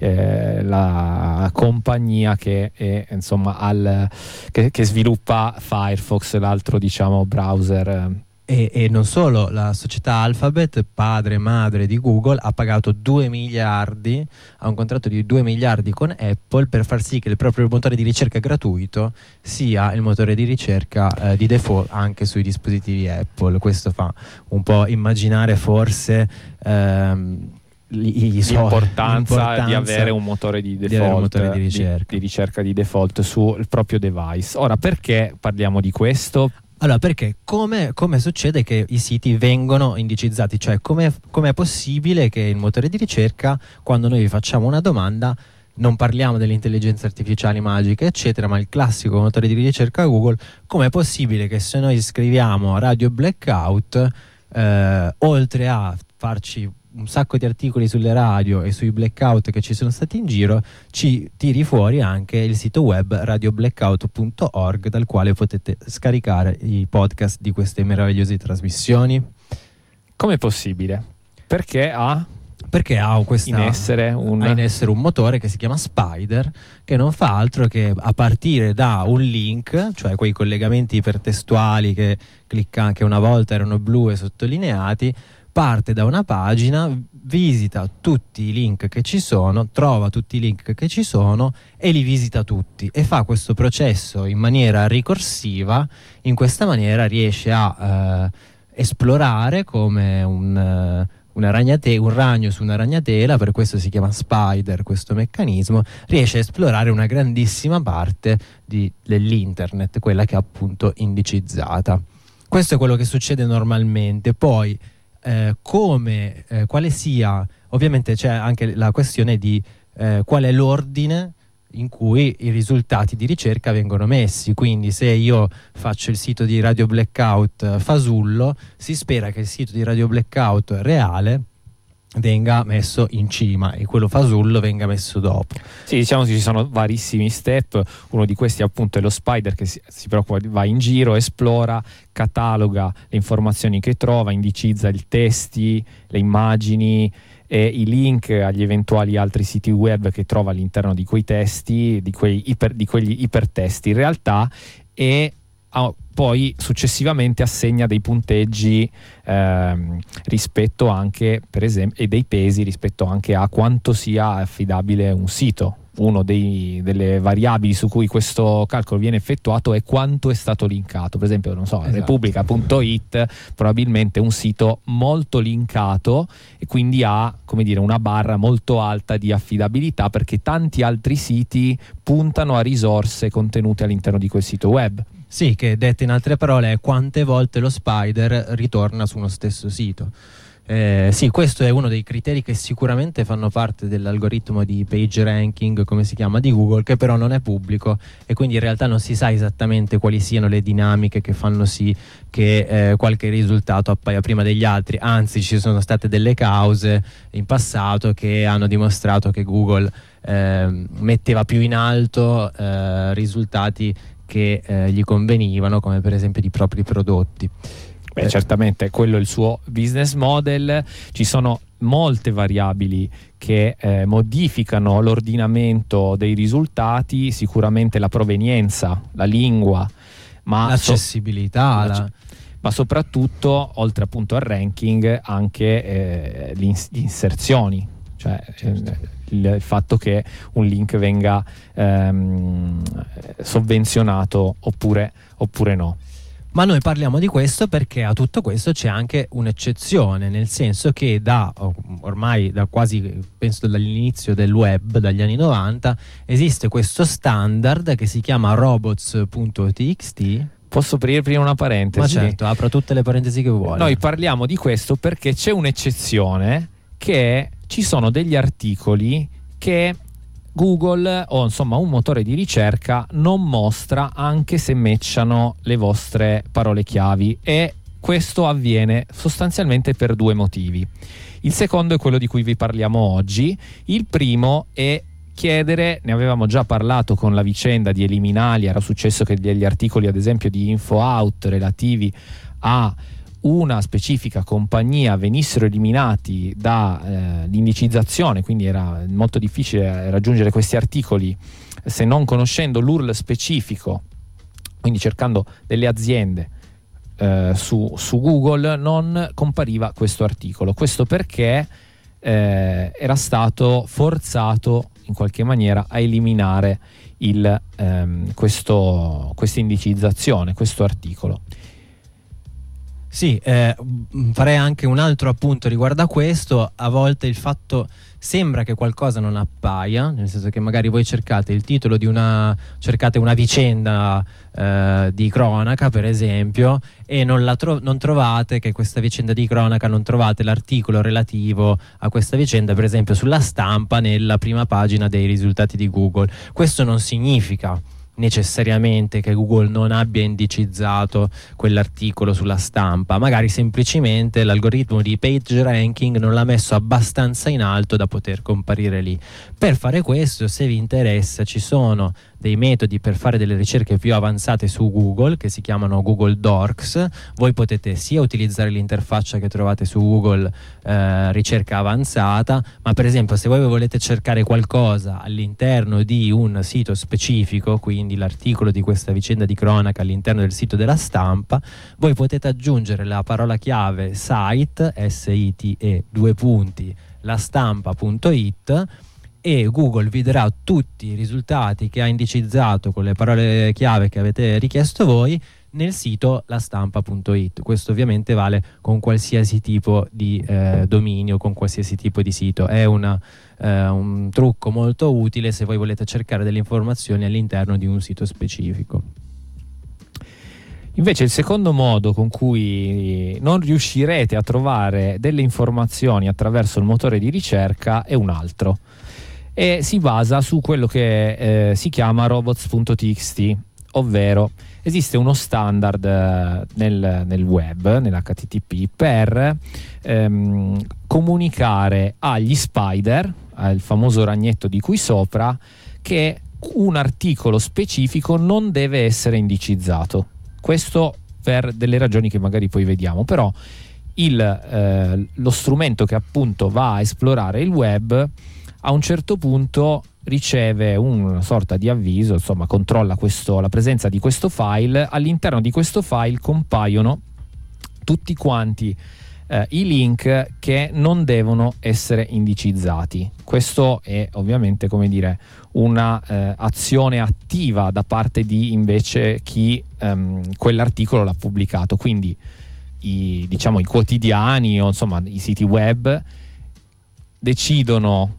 la compagnia che è, insomma, che sviluppa Firefox, l'altro diciamo browser. E non solo, la società Alphabet, padre e madre di Google, ha pagato 2 miliardi, ha un contratto di 2 miliardi con Apple per far sì che il proprio motore di ricerca gratuito sia il motore di ricerca di default anche sui dispositivi Apple. Questo fa un po' immaginare forse l'importanza di avere un motore di default, di ricerca di default sul proprio device. Ora, perché parliamo di questo? Allora, perché come succede che i siti vengono indicizzati? Cioè, come è possibile che il motore di ricerca, quando noi vi facciamo una domanda, non parliamo delle intelligenze artificiali magiche, eccetera, ma il classico motore di ricerca Google, come è possibile che se noi scriviamo Radio Blackout, oltre a farci un sacco di articoli sulle radio e sui blackout che ci sono stati in giro, ci tiri fuori anche il sito web radioblackout.org, dal quale potete scaricare i podcast di queste meravigliose trasmissioni? Com'è possibile? Perché ha in essere un motore che si chiama Spider, che non fa altro che, a partire da un link, cioè quei collegamenti ipertestuali che una volta erano blu e sottolineati, parte da una pagina, visita tutti i link che ci sono, trova tutti i link che ci sono e li visita tutti, e fa questo processo in maniera ricorsiva. In questa maniera riesce a esplorare come un ragno su una ragnatela, per questo si chiama Spider questo meccanismo, riesce a esplorare una grandissima parte dell'internet, quella che è appunto indicizzata. Questo è quello che succede normalmente. Poi quale sia, ovviamente c'è anche la questione di qual è l'ordine in cui i risultati di ricerca vengono messi. Quindi se io faccio il sito di Radio Blackout fasullo, si spera che il sito di Radio Blackout reale venga messo in cima e quello fasullo venga messo dopo. Sì, diciamo che ci sono varissimi step. Uno di questi appunto è lo spider che si preoccupa, va in giro, esplora, cataloga le informazioni che trova, indicizza i testi, le immagini e i link agli eventuali altri siti web che trova all'interno di quei testi, di quegli ipertesti in realtà, e poi successivamente assegna dei punteggi rispetto anche, per esempio, e dei pesi rispetto anche a quanto sia affidabile un sito. Uno delle variabili su cui questo calcolo viene effettuato è quanto è stato linkato. Per esempio, non so, esatto. Repubblica.it probabilmente è un sito molto linkato e quindi ha, come dire, una barra molto alta di affidabilità, perché tanti altri siti puntano a risorse contenute all'interno di quel sito web. Sì, che detto in altre parole è quante volte lo spider ritorna su uno stesso sito. Sì, questo è uno dei criteri che sicuramente fanno parte dell'algoritmo di page ranking, come si chiama, di Google, che però non è pubblico e quindi in realtà non si sa esattamente quali siano le dinamiche che fanno sì che qualche risultato appaia prima degli altri. Anzi, ci sono state delle cause in passato che hanno dimostrato che Google metteva più in alto risultati che gli convenivano, come per esempio di propri prodotti. Beh, certamente quello è il suo business model. Ci sono molte variabili che modificano l'ordinamento dei risultati, sicuramente la provenienza, la lingua, ma l'accessibilità, ma soprattutto, oltre appunto al ranking, anche le inserzioni, cioè il fatto che un link venga sovvenzionato oppure no. Ma noi parliamo di questo perché a tutto questo c'è anche un'eccezione, nel senso che ormai da quasi, penso dall'inizio del web, dagli anni 90, esiste questo standard che si chiama robots.txt. Posso aprire prima una parentesi? Ma certo, apro tutte le parentesi che vuoi. Noi parliamo di questo perché c'è un'eccezione, che ci sono degli articoli che Google, o insomma un motore di ricerca, non mostra anche se matchano le vostre parole chiavi, e questo avviene sostanzialmente per due motivi. Il secondo è quello di cui vi parliamo oggi. Il primo è chiedere, ne avevamo già parlato con la vicenda di Eliminalia, era successo che degli articoli ad esempio di InfoOut relativi a una specifica compagnia venissero eliminati dall'indicizzazione, quindi era molto difficile raggiungere questi articoli se non conoscendo l'URL specifico, quindi cercando delle aziende su Google non compariva questo articolo. Questo perché era stato forzato in qualche maniera a eliminare questa indicizzazione, questo articolo. Sì, farei anche un altro appunto riguardo a questo. A volte il fatto sembra che qualcosa non appaia, nel senso che magari voi cercate il titolo cercate una vicenda di cronaca, per esempio, e non trovate che questa vicenda di cronaca, non trovate l'articolo relativo a questa vicenda, per esempio sulla Stampa, nella prima pagina dei risultati di Google. Questo non significa necessariamente che Google non abbia indicizzato quell'articolo sulla Stampa, magari semplicemente l'algoritmo di page ranking non l'ha messo abbastanza in alto da poter comparire lì. Per fare questo, se vi interessa, ci sono dei metodi per fare delle ricerche più avanzate su Google che si chiamano Google Docs. Voi potete sia utilizzare l'interfaccia che trovate su Google ricerca avanzata, ma per esempio se voi volete cercare qualcosa all'interno di un sito specifico, quindi l'articolo di questa vicenda di cronaca all'interno del sito della Stampa, voi potete aggiungere la parola chiave site, SITE, lastampa.it, e Google vi darà tutti i risultati che ha indicizzato con le parole chiave che avete richiesto voi nel sito lastampa.it. Questo ovviamente vale con qualsiasi tipo di dominio, con qualsiasi tipo di sito. È un trucco molto utile se voi volete cercare delle informazioni all'interno di un sito specifico. Invece il secondo modo con cui non riuscirete a trovare delle informazioni attraverso il motore di ricerca è un altro, e si basa su quello che si chiama robots.txt, ovvero esiste uno standard nel web, nell'HTTP, per comunicare agli spider, al famoso ragnetto di qui sopra, che un articolo specifico non deve essere indicizzato. Questo per delle ragioni che magari poi vediamo, però lo strumento che appunto va a esplorare il web a un certo punto riceve una sorta di avviso, insomma controlla la presenza di questo file. All'interno di questo file compaiono tutti quanti i link che non devono essere indicizzati. Questo è ovviamente, come dire, una azione attiva da parte di invece chi quell'articolo l'ha pubblicato, quindi i quotidiani o insomma i siti web decidono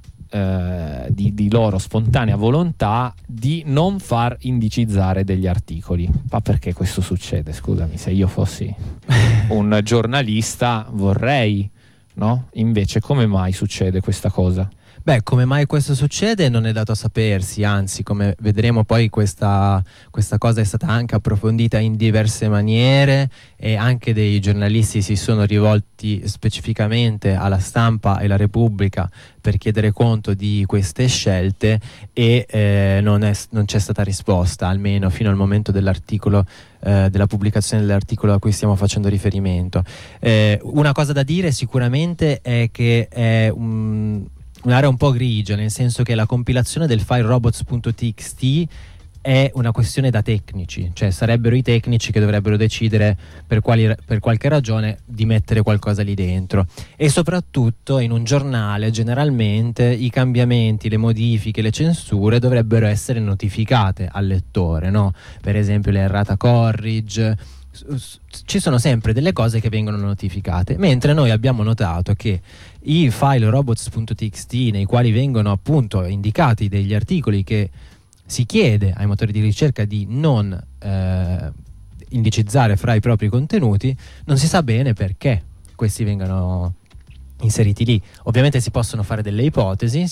di loro spontanea volontà di non far indicizzare degli articoli. Ma perché questo succede? Scusami, se io fossi un giornalista vorrei, no? Invece come mai succede questa cosa? Beh, come mai questo succede non è dato a sapersi, anzi, come vedremo poi questa cosa è stata anche approfondita in diverse maniere e anche dei giornalisti si sono rivolti specificamente alla Stampa e alla Repubblica per chiedere conto di queste scelte e non c'è stata risposta, almeno fino al momento dell'articolo, della pubblicazione dell'articolo a cui stiamo facendo riferimento. Una cosa da dire sicuramente è che è un'area un po' grigia, nel senso che la compilazione del file robots.txt è una questione da tecnici, cioè sarebbero i tecnici che dovrebbero decidere per qualche ragione di mettere qualcosa lì dentro, e soprattutto in un giornale generalmente i cambiamenti, le modifiche, le censure dovrebbero essere notificate al lettore, no? Per esempio le errata corrige, ci sono sempre delle cose che vengono notificate, mentre noi abbiamo notato che i file robots.txt nei quali vengono appunto indicati degli articoli che si chiede ai motori di ricerca di non indicizzare fra i propri contenuti, non si sa bene perché questi vengano inseriti lì. Ovviamente si possono fare delle ipotesi.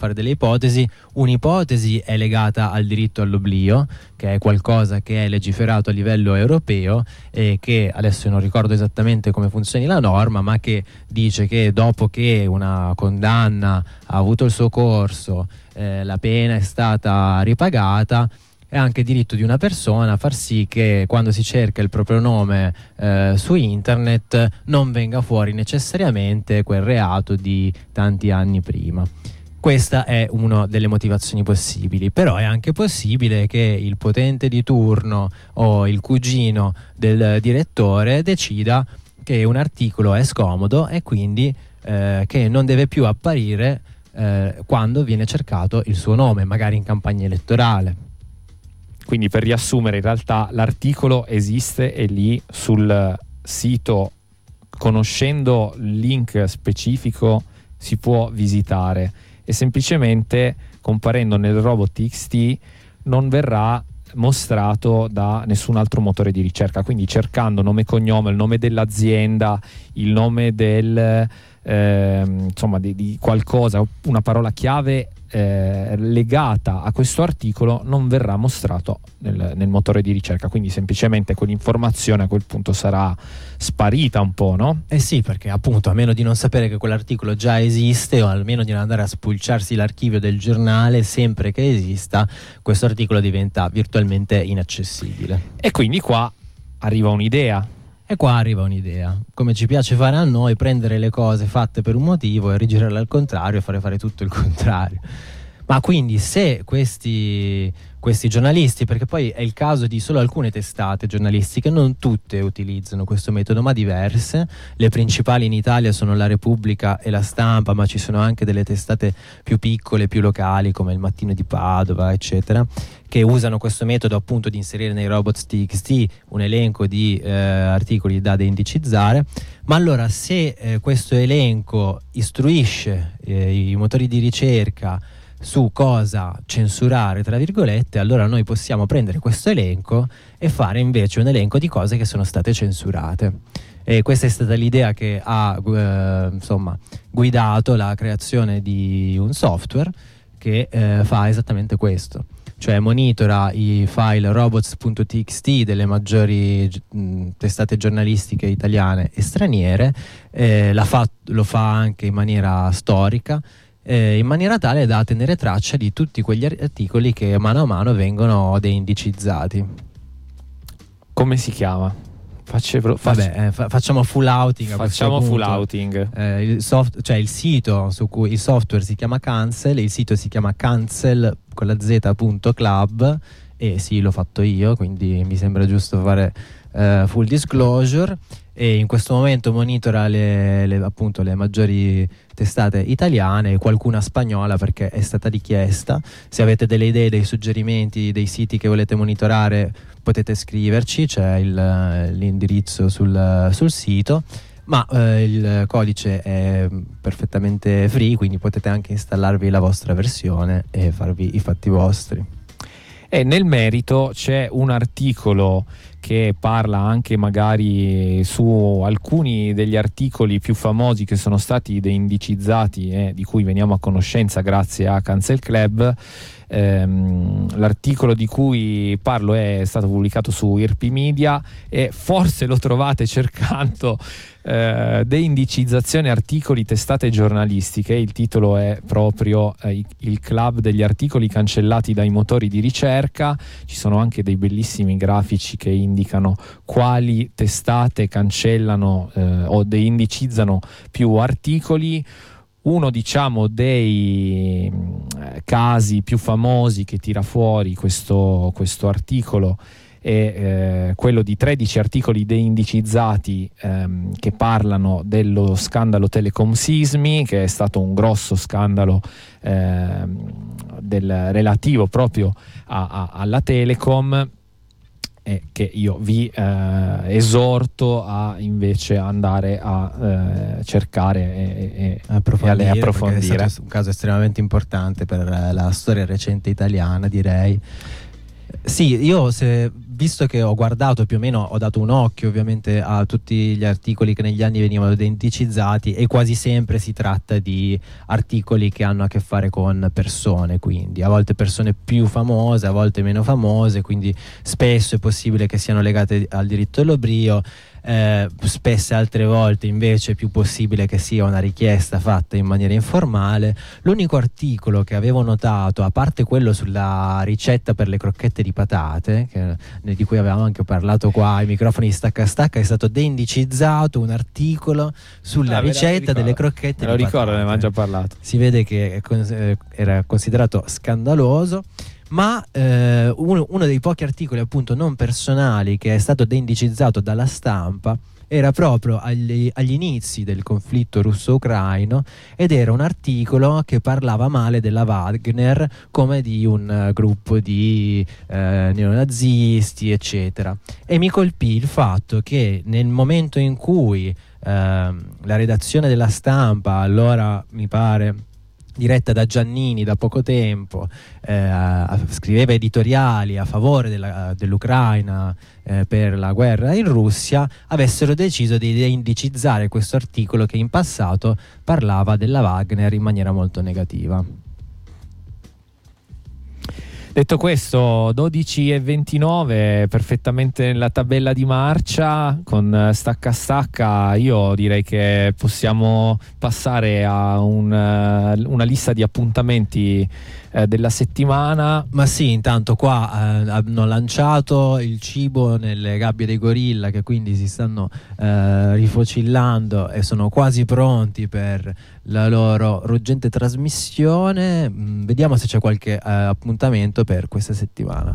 Un'ipotesi è legata al diritto all'oblio, che è qualcosa che è legiferato a livello europeo e che adesso non ricordo esattamente come funzioni la norma, ma che dice che dopo che una condanna ha avuto il suo corso, la pena è stata ripagata, è anche diritto di una persona far sì che quando si cerca il proprio nome su internet non venga fuori necessariamente quel reato di tanti anni prima. Questa è una delle motivazioni possibili, però è anche possibile che il potente di turno o il cugino del direttore decida che un articolo è scomodo e quindi che non deve più apparire quando viene cercato il suo nome, magari in campagna elettorale. Quindi, per riassumere, in realtà l'articolo esiste e lì sul sito, conoscendo il link specifico, si può visitare, e semplicemente comparendo nel robot.txt non verrà mostrato da nessun altro motore di ricerca. Quindi cercando nome e cognome, il nome dell'azienda, il nome del insomma di qualcosa, una parola chiave legata a questo articolo, non verrà mostrato nel motore di ricerca, quindi semplicemente quell'informazione a quel punto sarà sparita un po', no? Eh sì, perché appunto a meno di non sapere che quell'articolo già esiste, o almeno di non andare a spulciarsi l'archivio del giornale sempre che esista, questo articolo diventa virtualmente inaccessibile. E quindi qua arriva un'idea. Come ci piace fare a noi, prendere le cose fatte per un motivo e rigirarle al contrario e fare tutto il contrario. Ma quindi se questi giornalisti, perché poi è il caso di solo alcune testate giornalistiche, non tutte utilizzano questo metodo ma diverse, le principali in Italia sono la Repubblica e la Stampa, ma ci sono anche delle testate più piccole, più locali, come il Mattino di Padova, eccetera, che usano questo metodo appunto di inserire nei robots.txt un elenco di articoli da deindicizzare. Ma allora se questo elenco istruisce i motori di ricerca su cosa censurare, tra virgolette, allora noi possiamo prendere questo elenco e fare invece un elenco di cose che sono state censurate. E questa è stata l'idea che ha guidato la creazione di un software che fa esattamente questo. cioè monitora i file robots.txt delle maggiori testate giornalistiche italiane e straniere, lo fa anche in maniera storica, in maniera tale da tenere traccia di tutti quegli articoli che mano a mano vengono deindicizzati. Come si chiama? Facciamo full outing. Facciamo full outing. Il sito su cui il software si chiama Cancel, il sito si chiama cancel con la z.club, e sì, l'ho fatto io, quindi mi sembra giusto fare full disclosure. E in questo momento monitora appunto le maggiori testate italiane e qualcuna spagnola, perché è stata richiesta. Se avete delle idee, dei suggerimenti, dei siti che volete monitorare, potete scriverci, c'è l'indirizzo sul sito, ma il codice è perfettamente free, quindi potete anche installarvi la vostra versione e farvi i fatti vostri. E nel merito c'è un articolo che parla anche magari su alcuni degli articoli più famosi che sono stati deindicizzati e di cui veniamo a conoscenza grazie a Cancel Club. L'articolo di cui parlo è stato pubblicato su IRP Media e forse lo trovate cercando deindicizzazione articoli testate giornalistiche. Il titolo è proprio il club degli articoli cancellati dai motori di ricerca. Ci sono anche dei bellissimi grafici che indicano quali testate cancellano o deindicizzano più articoli. Uno, diciamo, dei casi più famosi che tira fuori questo articolo è quello di 13 articoli deindicizzati che parlano dello scandalo Telecom Sismi, che è stato un grosso scandalo relativo proprio alla Telecom, che io vi esorto a invece andare a cercare e approfondire. È stato un caso estremamente importante per la storia recente italiana, direi. Sì, io visto che ho guardato più o meno, ho dato un occhio ovviamente a tutti gli articoli che negli anni venivano deindicizzati, e quasi sempre si tratta di articoli che hanno a che fare con persone, quindi a volte persone più famose, a volte meno famose, quindi spesso è possibile che siano legate al diritto dell'oblio, spesse altre volte invece è più possibile che sia una richiesta fatta in maniera informale. L'unico articolo che avevo notato, a parte quello sulla ricetta per le crocchette di patate, di cui avevamo anche parlato qua ai microfoni di Stacca Stacca, è stato deindicizzato un articolo sulla ricetta delle crocchette di patate. Me lo ricordo, ne abbiamo già parlato. Si vede che era considerato scandaloso. Ma uno dei pochi articoli appunto non personali che è stato deindicizzato dalla Stampa era proprio agli inizi del conflitto russo-ucraino, ed era un articolo che parlava male della Wagner come di un gruppo di neonazisti eccetera, e mi colpì il fatto che nel momento in cui la redazione della Stampa, allora mi pare diretta da Giannini da poco tempo, scriveva editoriali a favore dell'Ucraina per la guerra in Russia, avessero deciso di deindicizzare questo articolo che in passato parlava della Wagner in maniera molto negativa. Detto questo, 12:29, perfettamente nella tabella di marcia con Stacca Stacca. Io direi che possiamo passare a una lista di appuntamenti della settimana. Ma sì, intanto qua hanno lanciato il cibo nelle gabbie dei gorilla, che quindi si stanno rifocillando e sono quasi pronti per la loro ruggente trasmissione. Vediamo se c'è qualche appuntamento per questa settimana.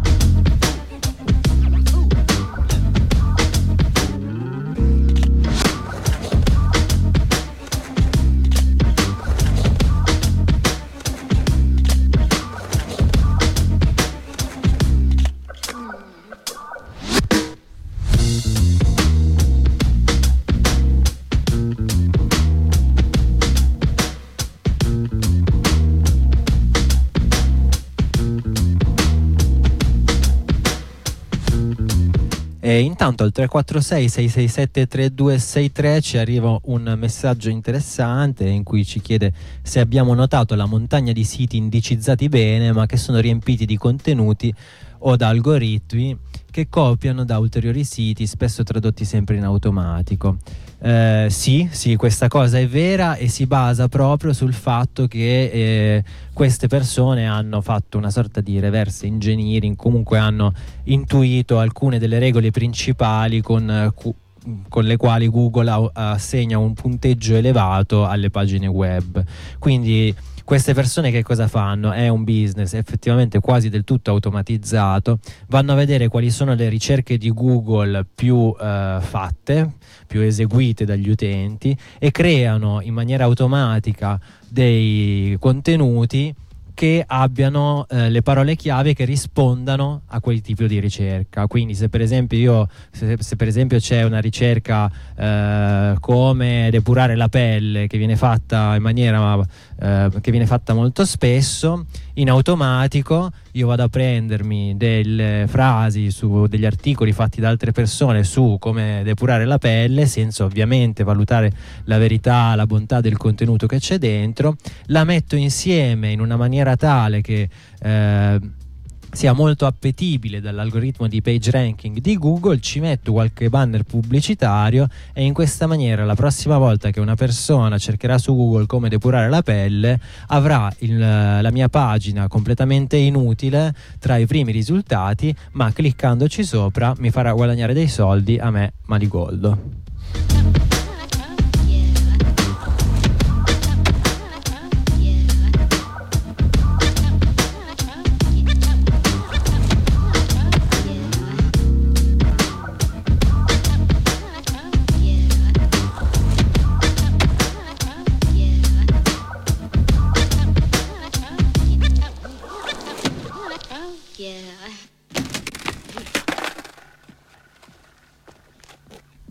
E intanto al 346 667 3263 ci arriva un messaggio interessante in cui ci chiede se abbiamo notato la montagna di siti indicizzati bene ma che sono riempiti di contenuti o da algoritmi che copiano da ulteriori siti, spesso tradotti sempre in automatico. Sì, questa cosa è vera e si basa proprio sul fatto che queste persone hanno fatto una sorta di reverse engineering, comunque hanno intuito alcune delle regole principali con le quali Google assegna un punteggio elevato alle pagine web. Quindi queste persone che cosa fanno? È un business effettivamente quasi del tutto automatizzato, vanno a vedere quali sono le ricerche di Google più fatte, più eseguite dagli utenti, e creano in maniera automatica dei contenuti che abbiano le parole chiave che rispondano a quel tipo di ricerca. Quindi se per esempio c'è una ricerca come depurare la pelle che viene fatta in maniera che viene fatta molto spesso, in automatico io vado a prendermi delle frasi su degli articoli fatti da altre persone su come depurare la pelle, senza ovviamente valutare la verità, la bontà del contenuto che c'è dentro, la metto insieme in una maniera tale che sia molto appetibile dall'algoritmo di page ranking di Google, ci metto qualche banner pubblicitario e in questa maniera la prossima volta che una persona cercherà su Google come depurare la pelle avrà la mia pagina completamente inutile tra i primi risultati, ma cliccandoci sopra mi farà guadagnare dei soldi a me, Manigoldo.